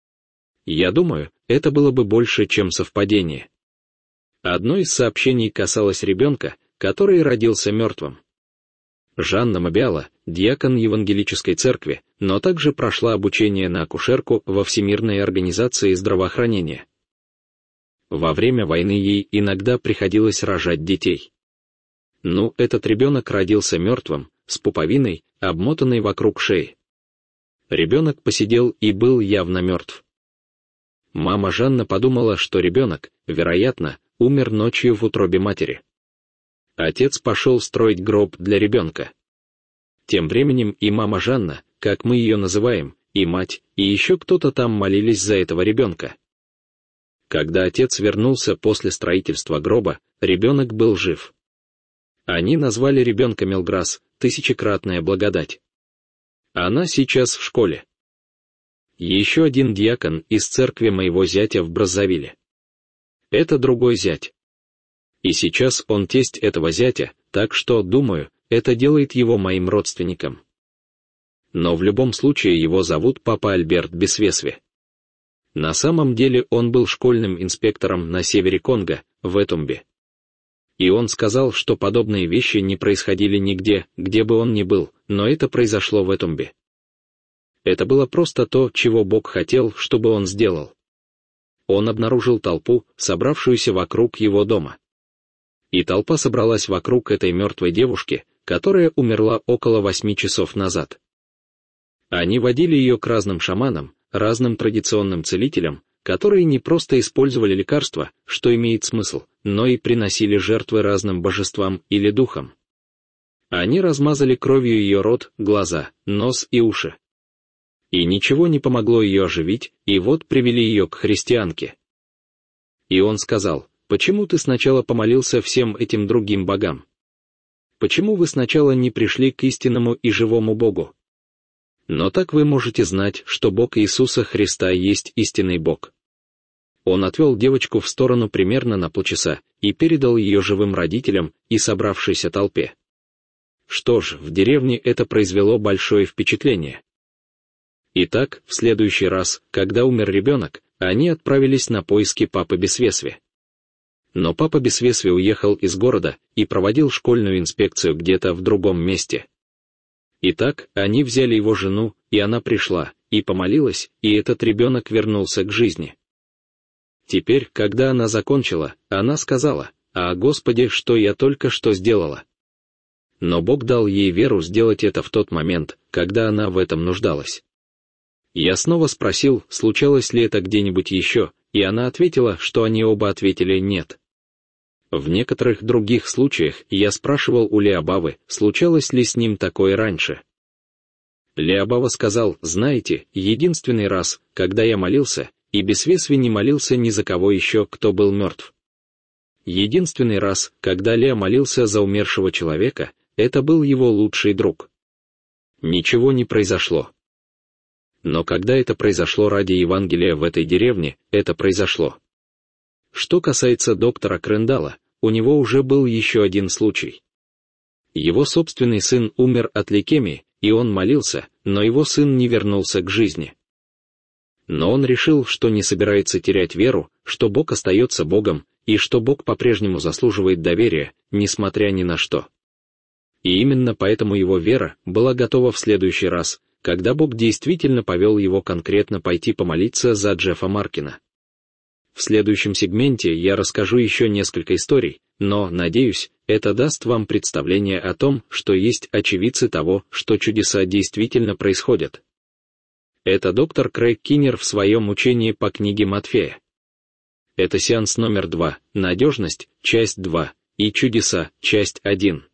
Я думаю, это было бы больше, чем совпадение. Одно из сообщений касалось ребенка, который родился мертвым. Жанна Мабиала, диакон Евангелической церкви, но также прошла обучение на акушерку во Всемирной организации здравоохранения. Во время войны ей иногда приходилось рожать детей. Ну, этот ребенок родился мертвым, с пуповиной, обмотанной вокруг шеи. Ребенок посидел и был явно мертв. Мама Жанна подумала, что ребенок, вероятно, умер ночью в утробе матери. Отец пошел строить гроб для ребенка. Тем временем и мама Жанна, как мы ее называем, и мать, и еще кто-то там молились за этого ребенка. Когда отец вернулся после строительства гроба, ребенок был жив. Они назвали ребенка Мелграс, тысячекратная благодать. Она сейчас в школе. Еще один диакон из церкви моего зятя в Браззавиле. Это другой зять. И сейчас он тесть этого зятя, так что, думаю, это делает его моим родственником. Но в любом случае его зовут папа Альберт Бесвесве. На самом деле он был школьным инспектором на севере Конго, в Этумбе. И он сказал, что подобные вещи не происходили нигде, где бы он ни был, но это произошло в Этумбе. Это было просто то, чего Бог хотел, чтобы он сделал. Он обнаружил толпу, собравшуюся вокруг его дома. И толпа собралась вокруг этой мертвой девушки, которая умерла около восьми часов назад. Они водили ее к разным шаманам, разным традиционным целителям, которые не просто использовали лекарства, что имеет смысл, но и приносили жертвы разным божествам или духам. Они размазали кровью ее рот, глаза, нос и уши. И ничего не помогло ее оживить, и вот привели ее к христианке. И он сказал: «Почему ты сначала помолился всем этим другим богам? Почему вы сначала не пришли к истинному и живому Богу? Но так вы можете знать, что Бог Иисуса Христа есть истинный Бог». Он отвел девочку в сторону примерно на полчаса и передал ее живым родителям и собравшейся толпе. Что ж, в деревне это произвело большое впечатление. Итак, в следующий раз, когда умер ребенок, они отправились на поиски папы Бесвесве. Но папа Бесвесве уехал из города и проводил школьную инспекцию где-то в другом месте. Итак, они взяли его жену, и она пришла, и помолилась, и этот ребенок вернулся к жизни. Теперь, когда она закончила, она сказала: «А, Господи, что я только что сделала?» Но Бог дал ей веру сделать это в тот момент, когда она в этом нуждалась. Я снова спросил, случалось ли это где-нибудь еще, и она ответила, что они оба ответили «нет». В некоторых других случаях я спрашивал у Леобавы, случалось ли с ним такое раньше. Леобава сказал: «Знаете, единственный раз, когда я молился, и Бесвесви не молился ни за кого еще, кто был мертв. Единственный раз, когда Леа молился за умершего человека, это был его лучший друг. Ничего не произошло. Но когда это произошло ради Евангелия в этой деревне, это произошло. Что касается доктора Крендала, у него уже был еще один случай. Его собственный сын умер от лейкемии, и он молился, но его сын не вернулся к жизни. Но он решил, что не собирается терять веру, что Бог остается Богом, и что Бог по-прежнему заслуживает доверия, несмотря ни на что. И именно поэтому его вера была готова в следующий раз, когда Бог действительно повел его конкретно пойти помолиться за Джеффа Маркина. В следующем сегменте я расскажу еще несколько историй, но, надеюсь, это даст вам представление о том, что есть очевидцы того, что чудеса действительно происходят. Это доктор Крейг Киннер в своем учении по книге Матфея. Это сеанс номер два, «Надежность», часть два, и «Чудеса», часть один.